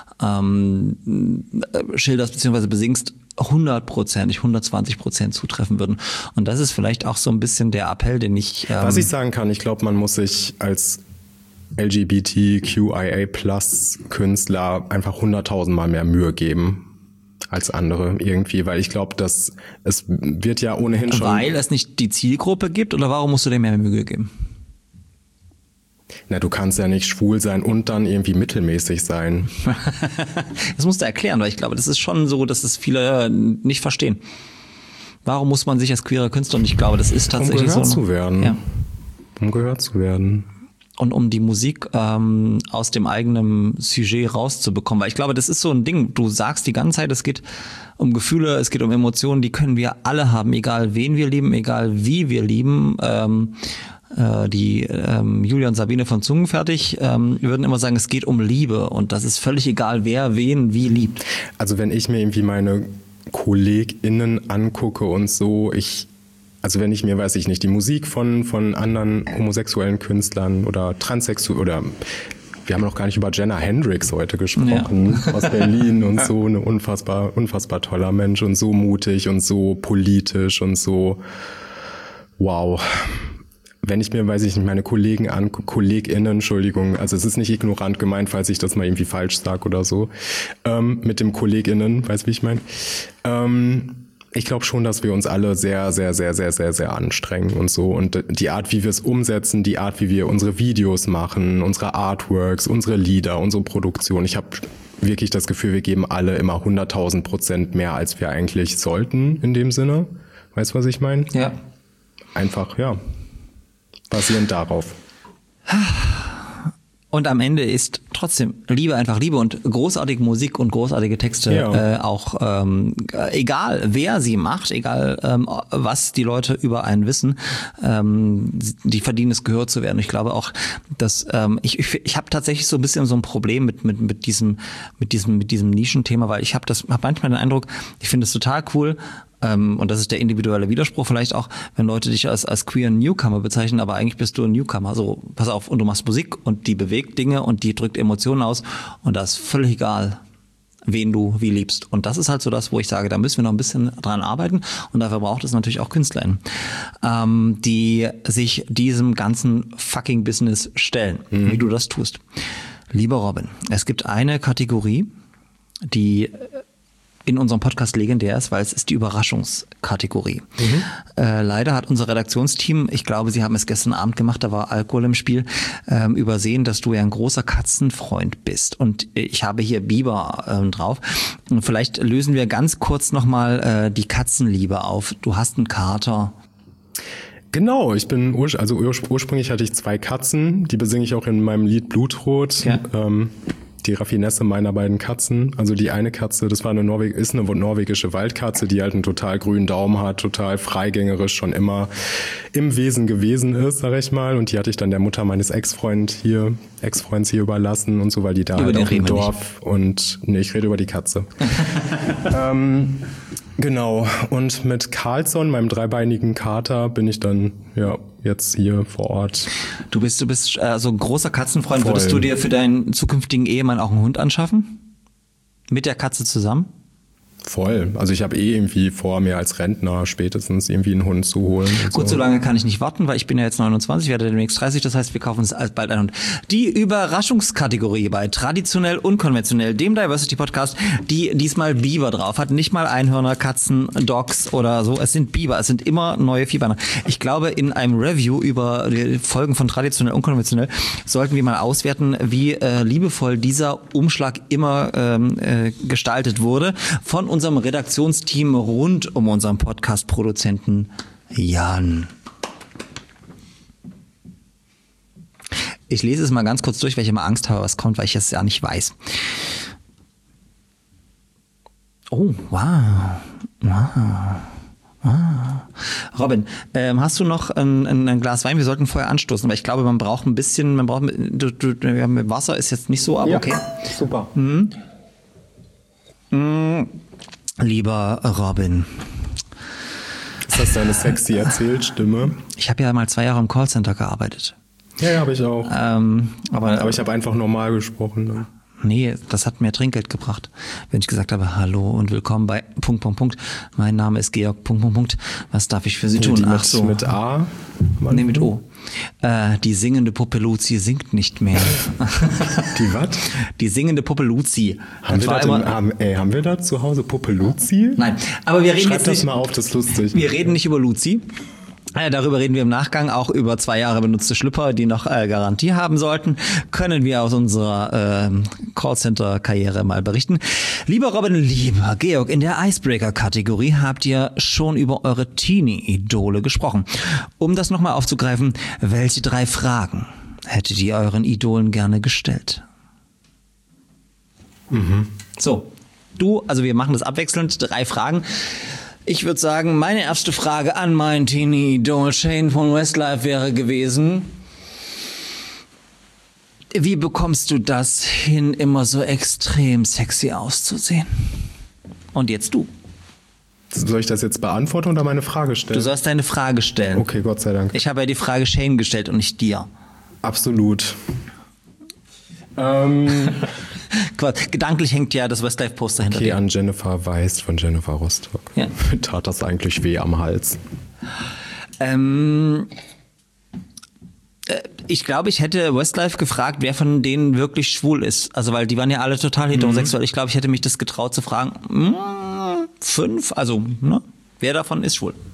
ähm, schilderst bzw. besingst, hundertprozentig, hundertzwanzig Prozent zutreffen würden. Und das ist vielleicht auch so ein bisschen der Appell, den ich... Ähm Was ich sagen kann, ich glaube, man muss sich als L G B T Q I A Plus Künstler einfach hunderttausendmal mehr Mühe geben als andere irgendwie, weil ich glaube, dass es wird ja ohnehin schon... Weil es nicht die Zielgruppe gibt oder warum musst du dir mehr Mühe geben? Na, du kannst ja nicht schwul sein und dann irgendwie mittelmäßig sein. Das musst du erklären, weil ich glaube, das ist schon so, dass es viele nicht verstehen. Warum muss man sich als queerer Künstler, und ich glaube, das ist tatsächlich so. Um gehört so, zu werden. Ja. Um gehört zu werden. Und um die Musik ähm, aus dem eigenen Sujet rauszubekommen. Weil ich glaube, das ist so ein Ding, du sagst die ganze Zeit, es geht um Gefühle, es geht um Emotionen, die können wir alle haben, egal wen wir lieben, egal wie wir lieben. Ähm, Die ähm, Julia und Sabine von Zungenfertig ähm, würden immer sagen, es geht um Liebe und das ist völlig egal, wer wen wie liebt. Also wenn ich mir irgendwie meine KollegInnen angucke und so, ich, also wenn ich mir, weiß ich nicht, die Musik von von anderen homosexuellen Künstlern oder transsexuell oder wir haben noch gar nicht über Jenna Hendricks heute gesprochen, ja. aus Berlin und so, eine unfassbar, unfassbar toller Mensch und so mutig und so politisch und so, wow. Wenn ich mir, weiß ich nicht, meine Kollegen an, KollegInnen, Entschuldigung, also es ist nicht ignorant gemeint, falls ich das mal irgendwie falsch sage oder so, ähm, mit dem KollegInnen, weißt du, wie ich meine? Ähm, ich glaube schon, dass wir uns alle sehr, sehr, sehr, sehr, sehr, sehr anstrengen und so. Und die Art, wie wir es umsetzen, die Art, wie wir unsere Videos machen, unsere Artworks, unsere Lieder, unsere Produktion. Ich habe wirklich das Gefühl, wir geben alle immer hunderttausend Prozent mehr, als wir eigentlich sollten in dem Sinne. Weißt du, was ich meine? Ja. Einfach, ja. Basierend darauf. Und am Ende ist trotzdem Liebe einfach Liebe und großartige Musik und großartige Texte ja. äh, auch ähm, egal wer sie macht, egal ähm, was die Leute über einen wissen, ähm, die verdienen es gehört zu werden. Ich glaube auch, dass ähm, ich ich, ich habe tatsächlich so ein bisschen so ein Problem mit mit mit diesem mit diesem mit diesem Nischenthema, weil ich habe das hab manchmal den Eindruck, ich finde es total cool. Und das ist der individuelle Widerspruch vielleicht auch, wenn Leute dich als als queer Newcomer bezeichnen, aber eigentlich bist du ein Newcomer. So, pass auf, und du machst Musik und die bewegt Dinge und die drückt Emotionen aus und das ist völlig egal, wen du wie liebst. Und das ist halt so das, wo ich sage, da müssen wir noch ein bisschen dran arbeiten. Und dafür braucht es natürlich auch KünstlerInnen, ähm, die sich diesem ganzen fucking Business stellen, mhm. wie du das tust. Lieber Robin, es gibt eine Kategorie, die in unserem Podcast legendär ist, weil es ist die Überraschungskategorie. Mhm. Äh, leider hat unser Redaktionsteam, ich glaube, sie haben es gestern Abend gemacht, da war Alkohol im Spiel, ähm, übersehen, dass du ja ein großer Katzenfreund bist. Und ich habe hier Biber ähm, drauf. Und vielleicht lösen wir ganz kurz nochmal äh, die Katzenliebe auf. Du hast einen Kater. Genau, ich bin, ur- also ur- ursprünglich hatte ich zwei Katzen, die besinge ich auch in meinem Lied Blutrot. Ja. Ähm, die Raffinesse meiner beiden Katzen. Also die eine Katze, das war eine Norweg- ist eine norwegische Waldkatze, die halt einen total grünen Daumen hat, total freigängerisch schon immer im Wesen gewesen ist, sag ich mal. Und die hatte ich dann der Mutter meines Ex-Freund hier, Ex-Freunds hier überlassen und so, weil die da Über halt den auf dem reden wir Dorf und nee, ich rede über die Katze. ähm, genau. Und mit Carlson, meinem dreibeinigen Kater, bin ich dann ja jetzt hier vor Ort. Du bist, du bist äh, so ein großer Katzenfreund. Voll. Würdest du dir für deinen zukünftigen Ehemann auch einen Hund anschaffen? Mit der Katze zusammen? Voll. Also ich habe eh irgendwie vor, mir als Rentner spätestens irgendwie einen Hund zu holen. Gut, so lange kann ich nicht warten, weil ich bin ja jetzt neunundzwanzig, werde demnächst dreißig, das heißt, wir kaufen uns bald einen Hund. Die Überraschungskategorie bei traditionell unkonventionell, dem Diversity Podcast, die diesmal Biber drauf hat, nicht mal Einhörner, Katzen, Dogs oder so, es sind Biber, es sind immer neue Vieberer. Ich glaube, in einem Review über die Folgen von traditionell unkonventionell sollten wir mal auswerten, wie äh, liebevoll dieser Umschlag immer ähm, äh, gestaltet wurde von unserem Redaktionsteam rund um unseren Podcast-Produzenten Jan. Ich lese es mal ganz kurz durch, weil ich immer Angst habe, was kommt, weil ich es ja nicht weiß. Oh, wow. Wow. Wow. Robin, ähm, hast du noch ein, ein, ein Glas Wein? Wir sollten vorher anstoßen, weil ich glaube, man braucht ein bisschen, man braucht, du, du, ja, mit Wasser ist jetzt nicht so, aber ja, okay. Super. Mhm. Mhm. Lieber Robin. Ist das deine sexy Erzählstimme? Ich habe ja mal zwei Jahre im Callcenter gearbeitet. Ja, ja, habe ich auch. Ähm, aber Aber ich habe einfach normal gesprochen. Ne? nee, das hat mir Trinkgeld gebracht, wenn ich gesagt habe, hallo und willkommen bei Punkt, Punkt, Punkt. Mein Name ist Georg, Punkt, Punkt, Punkt. Was darf ich für Sie tun? Die Ach mit, so. mit A? Mann. Nee, mit O. Äh, die singende Puppe Luzi singt nicht mehr. Die was? Die singende Puppe Luzi. Haben Das wir, war das immer- in, haben, ey, haben wir da zu Hause Puppe Luzi? Nein, aber wir reden Schreib jetzt das nicht, mal auf, das ist lustig. wir reden nicht über Luzi. Äh, darüber reden wir im Nachgang, auch über zwei Jahre benutzte Schlüpper, die noch äh, Garantie haben sollten, können wir aus unserer äh, Callcenter-Karriere mal berichten. Lieber Robin, lieber Georg, in der Icebreaker-Kategorie habt ihr schon über eure Teenie-Idole gesprochen. Um das nochmal aufzugreifen, welche drei Fragen hättet ihr euren Idolen gerne gestellt? Mhm. So, du, also wir machen das abwechselnd, drei Fragen. Ich würde sagen, meine erste Frage an meinen Teenie-Idol Shane von Westlife wäre gewesen: Wie bekommst du das hin, immer so extrem sexy auszusehen? Und jetzt du. Soll ich das jetzt beantworten oder meine Frage stellen? Du sollst deine Frage stellen. Okay, Gott sei Dank. Ich habe ja die Frage Shane gestellt und nicht dir. Absolut. Ähm, Quatsch, gedanklich hängt ja das Westlife-Poster hinter okay, dir. an Jennifer Weiß von Jennifer Rostock. Ja. Tat das eigentlich weh am Hals? Ähm, äh, ich glaube, ich hätte Westlife gefragt, wer von denen wirklich schwul ist. Also, weil die waren ja alle total heterosexuell. Ich glaube, ich hätte mich das getraut zu fragen. Mh, fünf, also, ne? Wer davon ist schwul?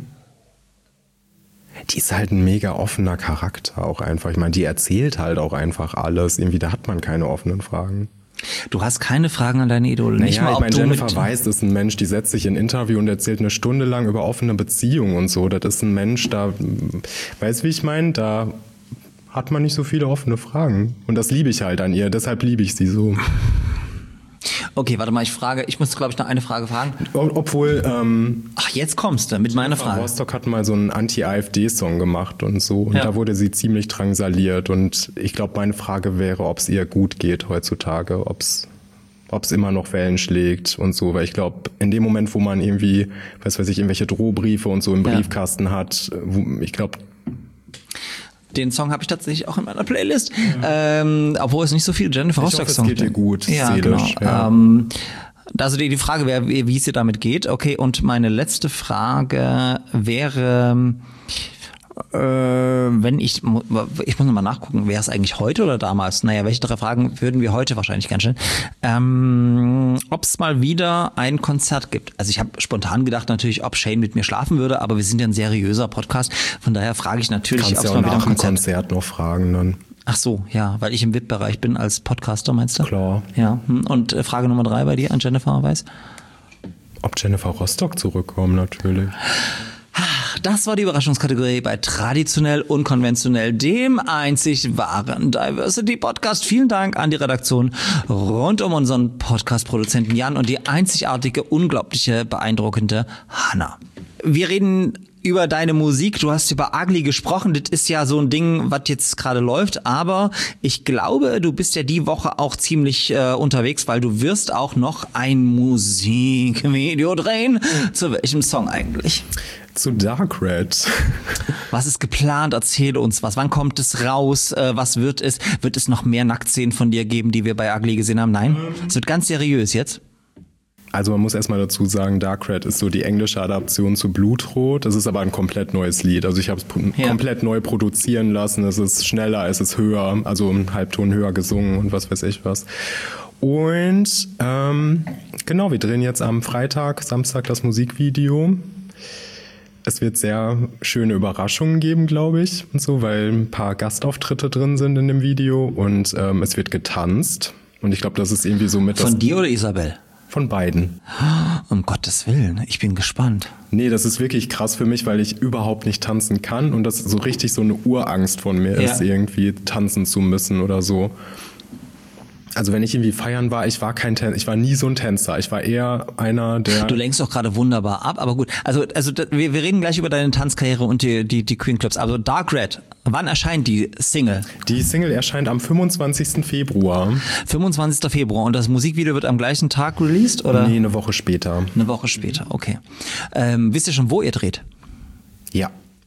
Die ist halt ein mega offener Charakter auch einfach. Ich meine, die erzählt halt auch einfach alles. Irgendwie, da hat man keine offenen Fragen. Du hast keine Fragen an deine Idole. Nicht Naja, mal, ich ob meine, du Jennifer mit Weiss ist ein Mensch, die setzt sich in ein Interview und erzählt eine Stunde lang über offene Beziehungen und so. Das ist ein Mensch, da, weißt du, wie ich meine? Da hat man nicht so viele offene Fragen. Und das liebe ich halt an ihr. Deshalb liebe ich sie so. Okay, warte mal, ich frage, ich muss, glaube ich, noch eine Frage fragen. Ob- Obwohl, ähm, Ach, jetzt kommst du mit meiner Frage. Rostock hat mal so einen Anti-AfD-Song gemacht und so. Und Ja. da wurde sie ziemlich drangsaliert. Und ich glaube, meine Frage wäre, ob es ihr gut geht heutzutage. Ob es ob es immer noch Wellen schlägt und so. Weil ich glaube, in dem Moment, wo man irgendwie, was weiß ich, irgendwelche Drohbriefe und so im Ja. Briefkasten hat, wo, ich glaube, Den Song habe ich tatsächlich auch in meiner Playlist, ja. ähm, obwohl es nicht so viele Jennifer Rostock-Songs gibt. Es geht dir gut, ja, seelisch. Genau. Ja. Ähm, also die, die Frage wäre, wie, wie es dir damit geht. Okay, und meine letzte Frage wäre, äh, wenn ich, ich muss nochmal nachgucken, wäre es eigentlich heute oder damals? Naja, welche drei Fragen würden wir heute wahrscheinlich gerne stellen? Ähm, ob es mal wieder ein Konzert gibt. Also ich habe spontan gedacht natürlich, ob Shane mit mir schlafen würde, aber wir sind ja ein seriöser Podcast, von daher frage ich natürlich, ob es ja mal wieder ein nach dem Konzert Konzert noch fragen dann. Ach so, ja, weil ich im V I P-Bereich bin als Podcaster, meinst du? Klar. Ja, und äh, Frage Nummer drei bei dir an Jennifer Weiß? Ob Jennifer Rostock zurückkommt, natürlich. Das war die Überraschungskategorie bei Traditionell Unkonventionell, dem einzig wahren Diversity-Podcast. Vielen Dank an die Redaktion rund um unseren Podcast-Produzenten Jan und die einzigartige, unglaubliche, beeindruckende Hanna. Wir reden über deine Musik. Du hast über Ugly gesprochen. Das ist ja so ein Ding, was jetzt gerade läuft. Aber ich glaube, du bist ja die Woche auch ziemlich äh, unterwegs, weil du wirst auch noch ein Musikvideo drehen. Zu welchem Song eigentlich? Zu Dark Red. Was ist geplant? Erzähle uns was. Wann kommt es raus? Äh, was wird es? Wird es noch mehr Nacktszenen von dir geben, die wir bei Ugly gesehen haben? Nein? Es wird ganz seriös jetzt. Also man muss erstmal dazu sagen, Dark Red ist so die englische Adaption zu Blutrot. Das ist aber ein komplett neues Lied. Also ich habe es ja. komplett neu produzieren lassen. Es ist schneller, es ist höher, also einen Halbton höher gesungen und was weiß ich was. Und ähm, genau, wir drehen jetzt am Freitag, Samstag das Musikvideo. Es wird sehr schöne Überraschungen geben, glaube ich, und so, weil ein paar Gastauftritte drin sind in dem Video und ähm, es wird getanzt. Und ich glaube, das ist irgendwie so mit Von das dir oder Isabel? Von beiden. Um Gottes Willen, ich bin gespannt. Nee, das ist wirklich krass für mich, weil ich überhaupt nicht tanzen kann und das so richtig so eine Urangst von mir ja. ist, irgendwie tanzen zu müssen oder so. Also wenn ich irgendwie feiern war, ich war kein Tänzer, ich war nie so ein Tänzer. Ich war eher einer, der... Du lenkst doch gerade wunderbar ab, aber gut. Also also wir, wir reden gleich über deine Tanzkarriere und die die die Queen Clubs. Also Dark Red, wann erscheint die Single? Die Single erscheint am fünfundzwanzigsten Februar. fünfundzwanzigsten Februar und das Musikvideo wird am gleichen Tag released, oder? Nee, eine Woche später. Eine Woche später, okay. Ähm, wisst ihr schon, wo ihr dreht? Ja.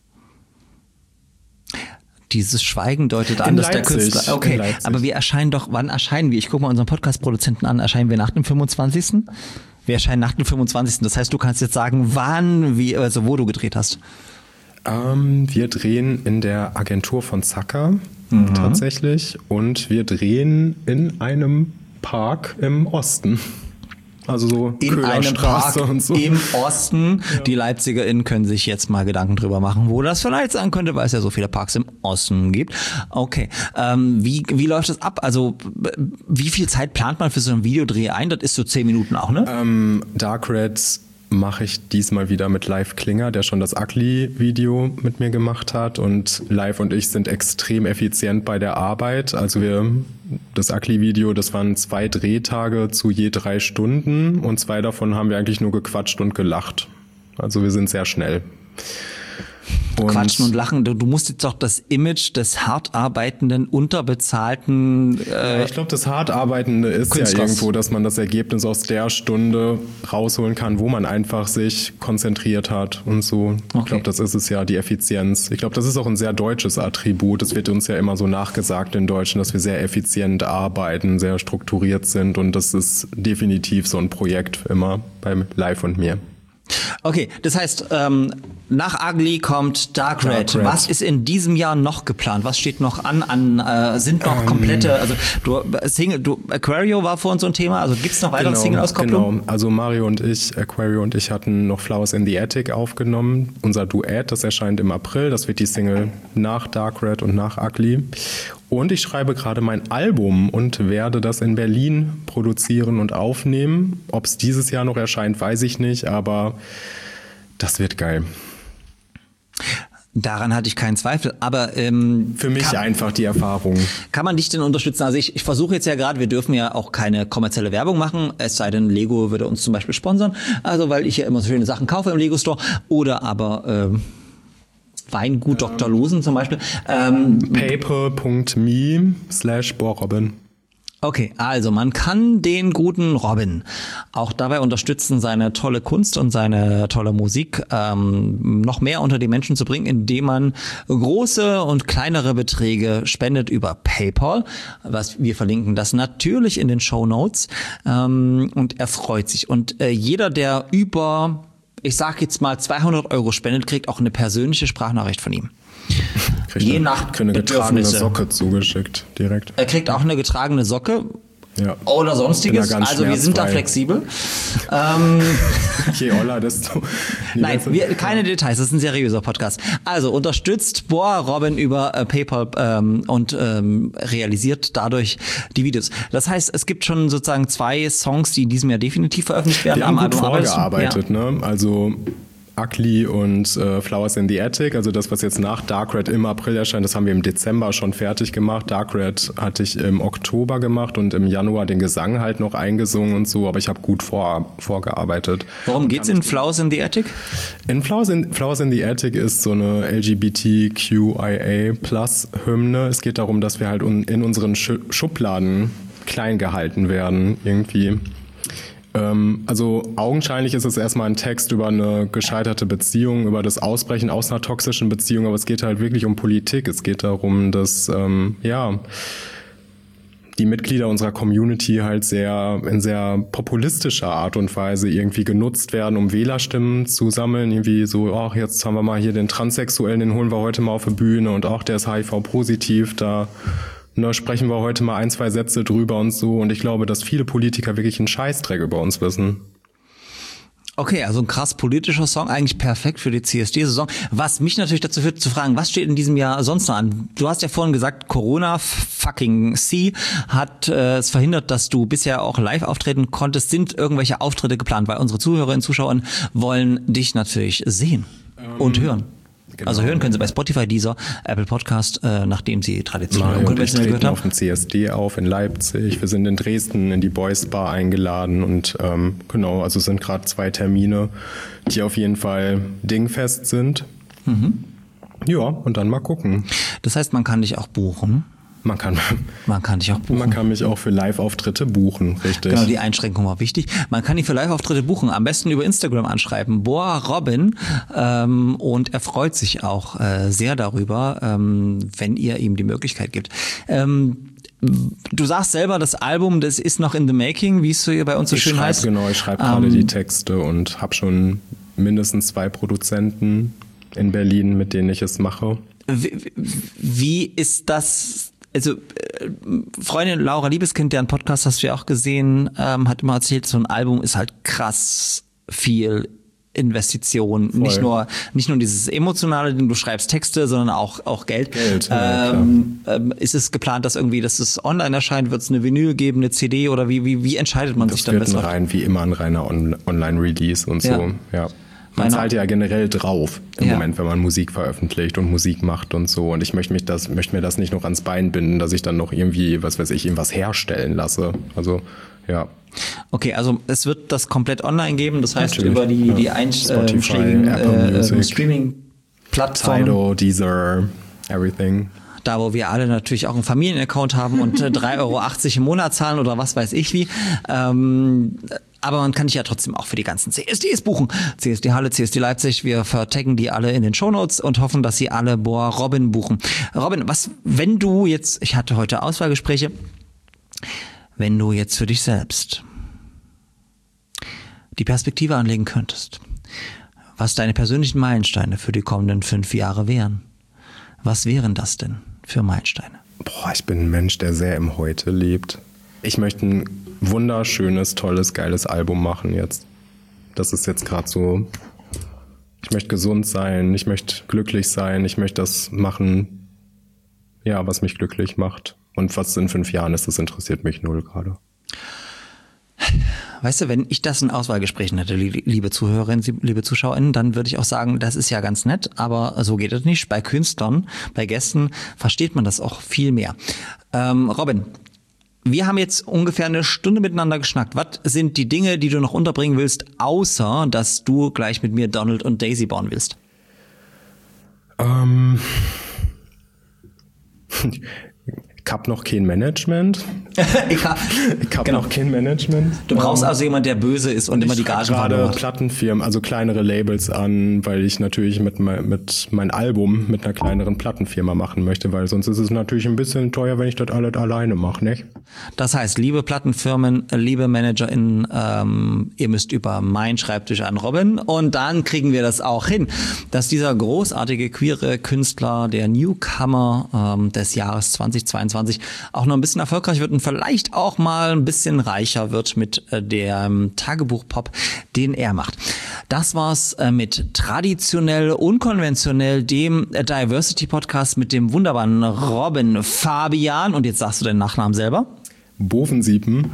Dieses Schweigen deutet an, in dass Leipzig, der Künstler... Okay, aber wir erscheinen doch... Wann erscheinen wir? Ich gucke mal unseren Podcast-Produzenten an. Erscheinen wir nach dem fünfundzwanzigsten? Wir erscheinen nach dem fünfundzwanzigsten Das heißt, du kannst jetzt sagen, wann, wie, also wo du gedreht hast. Ähm, wir drehen in der Agentur von Zacker mhm. tatsächlich. Und wir drehen in einem Park im Osten. Also so in einem Park und so. Im Osten. Ja. Die LeipzigerInnen können sich jetzt mal Gedanken drüber machen, wo das vielleicht sein könnte, weil es ja so viele Parks im Osten gibt. Okay, ähm, wie wie läuft das ab? Also wie viel Zeit plant man für so einen Videodreh ein? Das ist so zehn Minuten auch, ne? Ähm, Dark Red mache ich diesmal wieder mit Live Klinger, der schon das Ugly-Video mit mir gemacht hat. Und Live und ich sind extrem effizient bei der Arbeit. Also wir, das Ugly-Video, das waren zwei Drehtage zu je drei Stunden und zwei davon haben wir eigentlich nur gequatscht und gelacht. Also wir sind sehr schnell. Und Quatschen und Lachen, du, du musst jetzt doch das Image des hart arbeitenden, unterbezahlten äh, ja, ich glaube, das hart arbeitende ist Künstlers. ja irgendwo, dass man das Ergebnis aus der Stunde rausholen kann, wo man einfach sich konzentriert hat und so. Okay. Ich glaube, das ist es ja, die Effizienz. Ich glaube, das ist auch ein sehr deutsches Attribut. Es wird uns ja immer so nachgesagt in Deutschen, dass wir sehr effizient arbeiten, sehr strukturiert sind und das ist definitiv so ein Projekt immer beim Live und mir. Okay, das heißt, ähm, nach Ugly kommt Dark Red. Dark Red. Was ist in diesem Jahr noch geplant? Was steht noch an? An äh, sind noch ähm, komplette, also du Single, du Aquario war vor uns so ein Thema. Also gibt's noch weitere genau, Single-Auskopplungen? Genau. Also Mario und ich, Aquario und ich hatten noch Flowers in the Attic aufgenommen. Unser Duett, das erscheint im April. Das wird die Single nach Dark Red und nach Ugly. Und ich schreibe gerade mein Album und werde das in Berlin produzieren und aufnehmen. Ob es dieses Jahr noch erscheint, weiß ich nicht, aber das wird geil. Daran hatte ich keinen Zweifel, aber ähm, für mich kann, einfach die Erfahrung. Kann man dich denn unterstützen? Also ich, ich versuche jetzt ja gerade, wir dürfen ja auch keine kommerzielle Werbung machen, es sei denn, Lego würde uns zum Beispiel sponsern, also weil ich ja immer so schöne Sachen kaufe im Lego Store, oder aber ähm, Weingut ähm, Doktor Losen zum Beispiel. Ähm, PayPal.me slash Borrobin. Okay, also man kann den guten Robin auch dabei unterstützen, seine tolle Kunst und seine tolle Musik ähm, noch mehr unter die Menschen zu bringen, indem man große und kleinere Beträge spendet über PayPal. Was wir verlinken das natürlich in den Shownotes. Ähm, und er freut sich. Und äh, jeder, der über, ich sag jetzt mal zweihundert Euro spendet, kriegt auch eine persönliche Sprachnachricht von ihm. Kriegt Je eine, nach kriegt eine getragene Bedürfnisse. Socke zugeschickt, direkt. Er kriegt auch eine getragene Socke. Ja. Oder sonstiges. Bin da ganz Also wir sind da schmerzfrei. flexibel. ähm, Je oller, desto... Nein, wir, keine Details, das ist ein seriöser Podcast. Also unterstützt Boah Robin über äh, PayPal ähm, und ähm, realisiert dadurch die Videos. Das heißt, es gibt schon sozusagen zwei Songs, die in diesem Jahr definitiv veröffentlicht werden. Wir haben am gut Album arbeitest du? vorgearbeitet, Ja. ne? Also Ugly und äh, Flowers in the Attic, also das, was jetzt nach Dark Red im April erscheint, das haben wir im Dezember schon fertig gemacht. Dark Red hatte ich im Oktober gemacht und im Januar den Gesang halt noch eingesungen und so, aber ich habe gut vor, vorgearbeitet. Worum geht's in Flowers in the Attic? In Flowers in, Flowers in the Attic ist so eine L G B T Q I A Plus Hymne. Es geht darum, dass wir halt un, in unseren Sch- Schubladen klein gehalten werden, irgendwie. Also augenscheinlich ist es erstmal ein Text über eine gescheiterte Beziehung, über das Ausbrechen aus einer toxischen Beziehung, aber es geht halt wirklich um Politik. Es geht darum, dass ähm, ja die Mitglieder unserer Community halt sehr in sehr populistischer Art und Weise irgendwie genutzt werden, um Wählerstimmen zu sammeln. Irgendwie so, ach, jetzt haben wir mal hier den Transsexuellen, den holen wir heute mal auf die Bühne und auch der ist H I V-positiv, da Na, sprechen wir heute mal ein, zwei Sätze drüber und so. Und ich glaube, dass viele Politiker wirklich einen Scheißdreck über uns wissen. Okay, also ein krass politischer Song, eigentlich perfekt für die C S D-Saison. Was mich natürlich dazu führt zu fragen, was steht in diesem Jahr sonst noch an? Du hast ja vorhin gesagt, Corona fucking C hat äh, es verhindert, dass du bisher auch live auftreten konntest. Sind irgendwelche Auftritte geplant? Weil unsere Zuhörerinnen und Zuschauer wollen dich natürlich sehen ähm, und hören. Genau. Also hören können Sie bei Spotify, Deezer, Apple Podcast, äh, nachdem Sie traditionell und unkonventionell gehört haben. auf dem C S D auf in Leipzig. Wir sind in Dresden in die Boys Bar eingeladen und ähm, genau, also es sind gerade zwei Termine, die auf jeden Fall dingfest sind. Mhm. Ja, und dann mal gucken. Das heißt, man kann dich auch buchen. Man kann, man kann dich auch buchen. Man kann mich auch für Live-Auftritte buchen, richtig. Genau, die Einschränkung war wichtig. Man kann ihn für Live-Auftritte buchen, am besten über Instagram anschreiben. Boah Robin. Ähm, und er freut sich auch äh, sehr darüber, ähm, wenn ihr ihm die Möglichkeit gibt. Ähm, Du sagst selber, das Album, das ist noch in the making, wie es so bei uns so ich schön schreib, heißt. Genau, ich schreibe ähm, gerade die Texte und habe schon mindestens zwei Produzenten in Berlin, mit denen ich es mache. Wie, wie ist das? Also äh, Freundin Laura Liebeskind, deren Podcast hast du ja auch gesehen, ähm, hat immer erzählt, so ein Album ist halt krass viel Investition, Voll. nicht nur nicht nur dieses emotionale, du schreibst Texte, sondern auch auch Geld. Geld ja, ähm, ähm, ist es geplant, dass irgendwie, dass es online erscheint, wird es eine Vinyl geben, eine C D oder wie wie wie entscheidet man das sich dann besser? Das wird rein wie immer ein reiner On- Online-Release und ja. so. Ja. Man zahlt ja generell drauf im ja. Moment, wenn man Musik veröffentlicht und Musik macht und so. Und ich möchte mich das, möchte mir das nicht noch ans Bein binden, dass ich dann noch irgendwie, was weiß ich, irgendwas herstellen lasse. Also, ja. Okay, also es wird das komplett online geben, das heißt Natürlich. über die, ja. die einschlägigen äh, äh, Streaming-Plattformen. Tidal, Deezer, everything. Da, wo wir alle natürlich auch einen Familienaccount haben und äh, drei Euro achtzig im Monat zahlen oder was weiß ich wie. Ähm, aber man kann dich ja trotzdem auch für die ganzen C S Ds buchen. C S D Halle, C S D Leipzig, wir vertaggen die alle in den Shownotes und hoffen, dass sie alle Boah Robin buchen. Robin, was, wenn du jetzt, ich hatte heute Auswahlgespräche, wenn du jetzt für dich selbst die Perspektive anlegen könntest, was deine persönlichen Meilensteine für die kommenden fünf Jahre wären, was wären das denn für Meilensteine? Boah, ich bin ein Mensch, der sehr im Heute lebt. Ich möchte ein wunderschönes, tolles, geiles Album machen jetzt. Das ist jetzt gerade so. Ich möchte gesund sein, ich möchte glücklich sein, ich möchte das machen, ja, was mich glücklich macht. Und was in fünf Jahren ist, das interessiert mich null gerade. Weißt du, wenn ich das in Auswahlgesprächen hätte, liebe Zuhörerinnen, liebe ZuschauerInnen, dann würde ich auch sagen, das ist ja ganz nett, aber so geht es nicht. Bei Künstlern, bei Gästen versteht man das auch viel mehr. Ähm, Robin, wir haben jetzt ungefähr eine Stunde miteinander geschnackt. Was sind die Dinge, die du noch unterbringen willst, außer dass du gleich mit mir Donald und Daisy bauen willst? Ähm... Ich habe noch kein Management. ich habe ich hab genau. noch kein Management. Du brauchst also jemanden, der böse ist und, und immer die Gagen gerade Plattenfirmen, also kleinere Labels an, weil ich natürlich mit, mein, mit mein Album mit einer kleineren Plattenfirma machen möchte, weil sonst ist es natürlich ein bisschen teuer, wenn ich das alles alleine mache, nicht? Das heißt, liebe Plattenfirmen, liebe ManagerInnen, ähm, ihr müsst über meinen Schreibtisch an Robin und dann kriegen wir das auch hin, dass dieser großartige queere Künstler, der Newcomer ähm, des Jahres zwanzig zweiundzwanzig auch noch ein bisschen erfolgreich wird und vielleicht auch mal ein bisschen reicher wird mit äh, dem Tagebuch-Pop, den er macht. Das war's äh, mit traditionell, unkonventionell, dem äh, Diversity-Podcast mit dem wunderbaren Robin Fabian. Und jetzt sagst du deinen Nachnamen selber? Bovensiepen.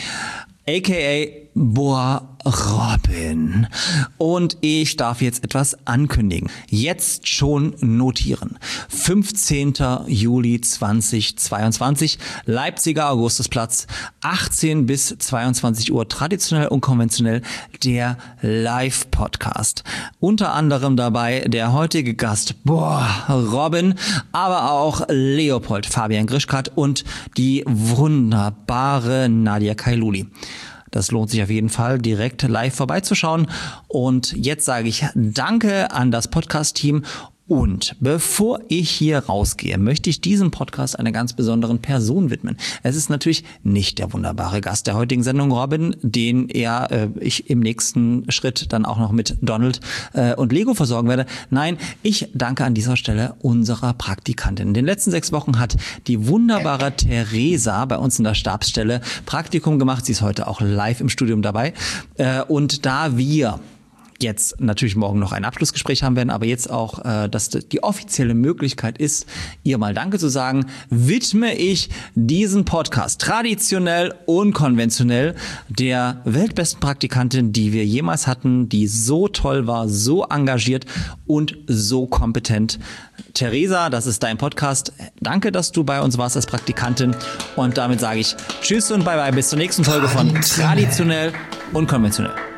A K A Boa Robin. Und ich darf jetzt etwas ankündigen. Jetzt schon notieren. fünfzehnten Juli zweitausendzweiundzwanzig, Leipziger Augustusplatz, achtzehn bis zweiundzwanzig Uhr, traditionell und konventionell, der Live-Podcast. Unter anderem dabei der heutige Gast, boah, Robin, aber auch Leopold Fabian Grischkat und die wunderbare Nadia Kailuli. Das lohnt sich auf jeden Fall, direkt live vorbeizuschauen. Und jetzt sage ich Danke an das Podcast-Team. Und bevor ich hier rausgehe, möchte ich diesem Podcast einer ganz besonderen Person widmen. Es ist natürlich nicht der wunderbare Gast der heutigen Sendung, Robin, den er, äh, ich im nächsten Schritt dann auch noch mit Donald äh, und Lego versorgen werde. Nein, ich danke an dieser Stelle unserer Praktikantin. In den letzten sechs Wochen hat die wunderbare Theresa bei uns in der Stabsstelle Praktikum gemacht. Sie ist heute auch live im Studium dabei. Äh, und da wir jetzt natürlich morgen noch ein Abschlussgespräch haben werden, aber jetzt auch, äh, dass die offizielle Möglichkeit ist, ihr mal Danke zu sagen, widme ich diesen Podcast traditionell, unkonventionell der weltbesten Praktikantin, die wir jemals hatten, die so toll war, so engagiert und so kompetent. Theresa, das ist dein Podcast. Danke, dass du bei uns warst als Praktikantin. Und damit sage ich Tschüss und Bye-bye. Bis zur nächsten Folge von Traditionell, Unkonventionell.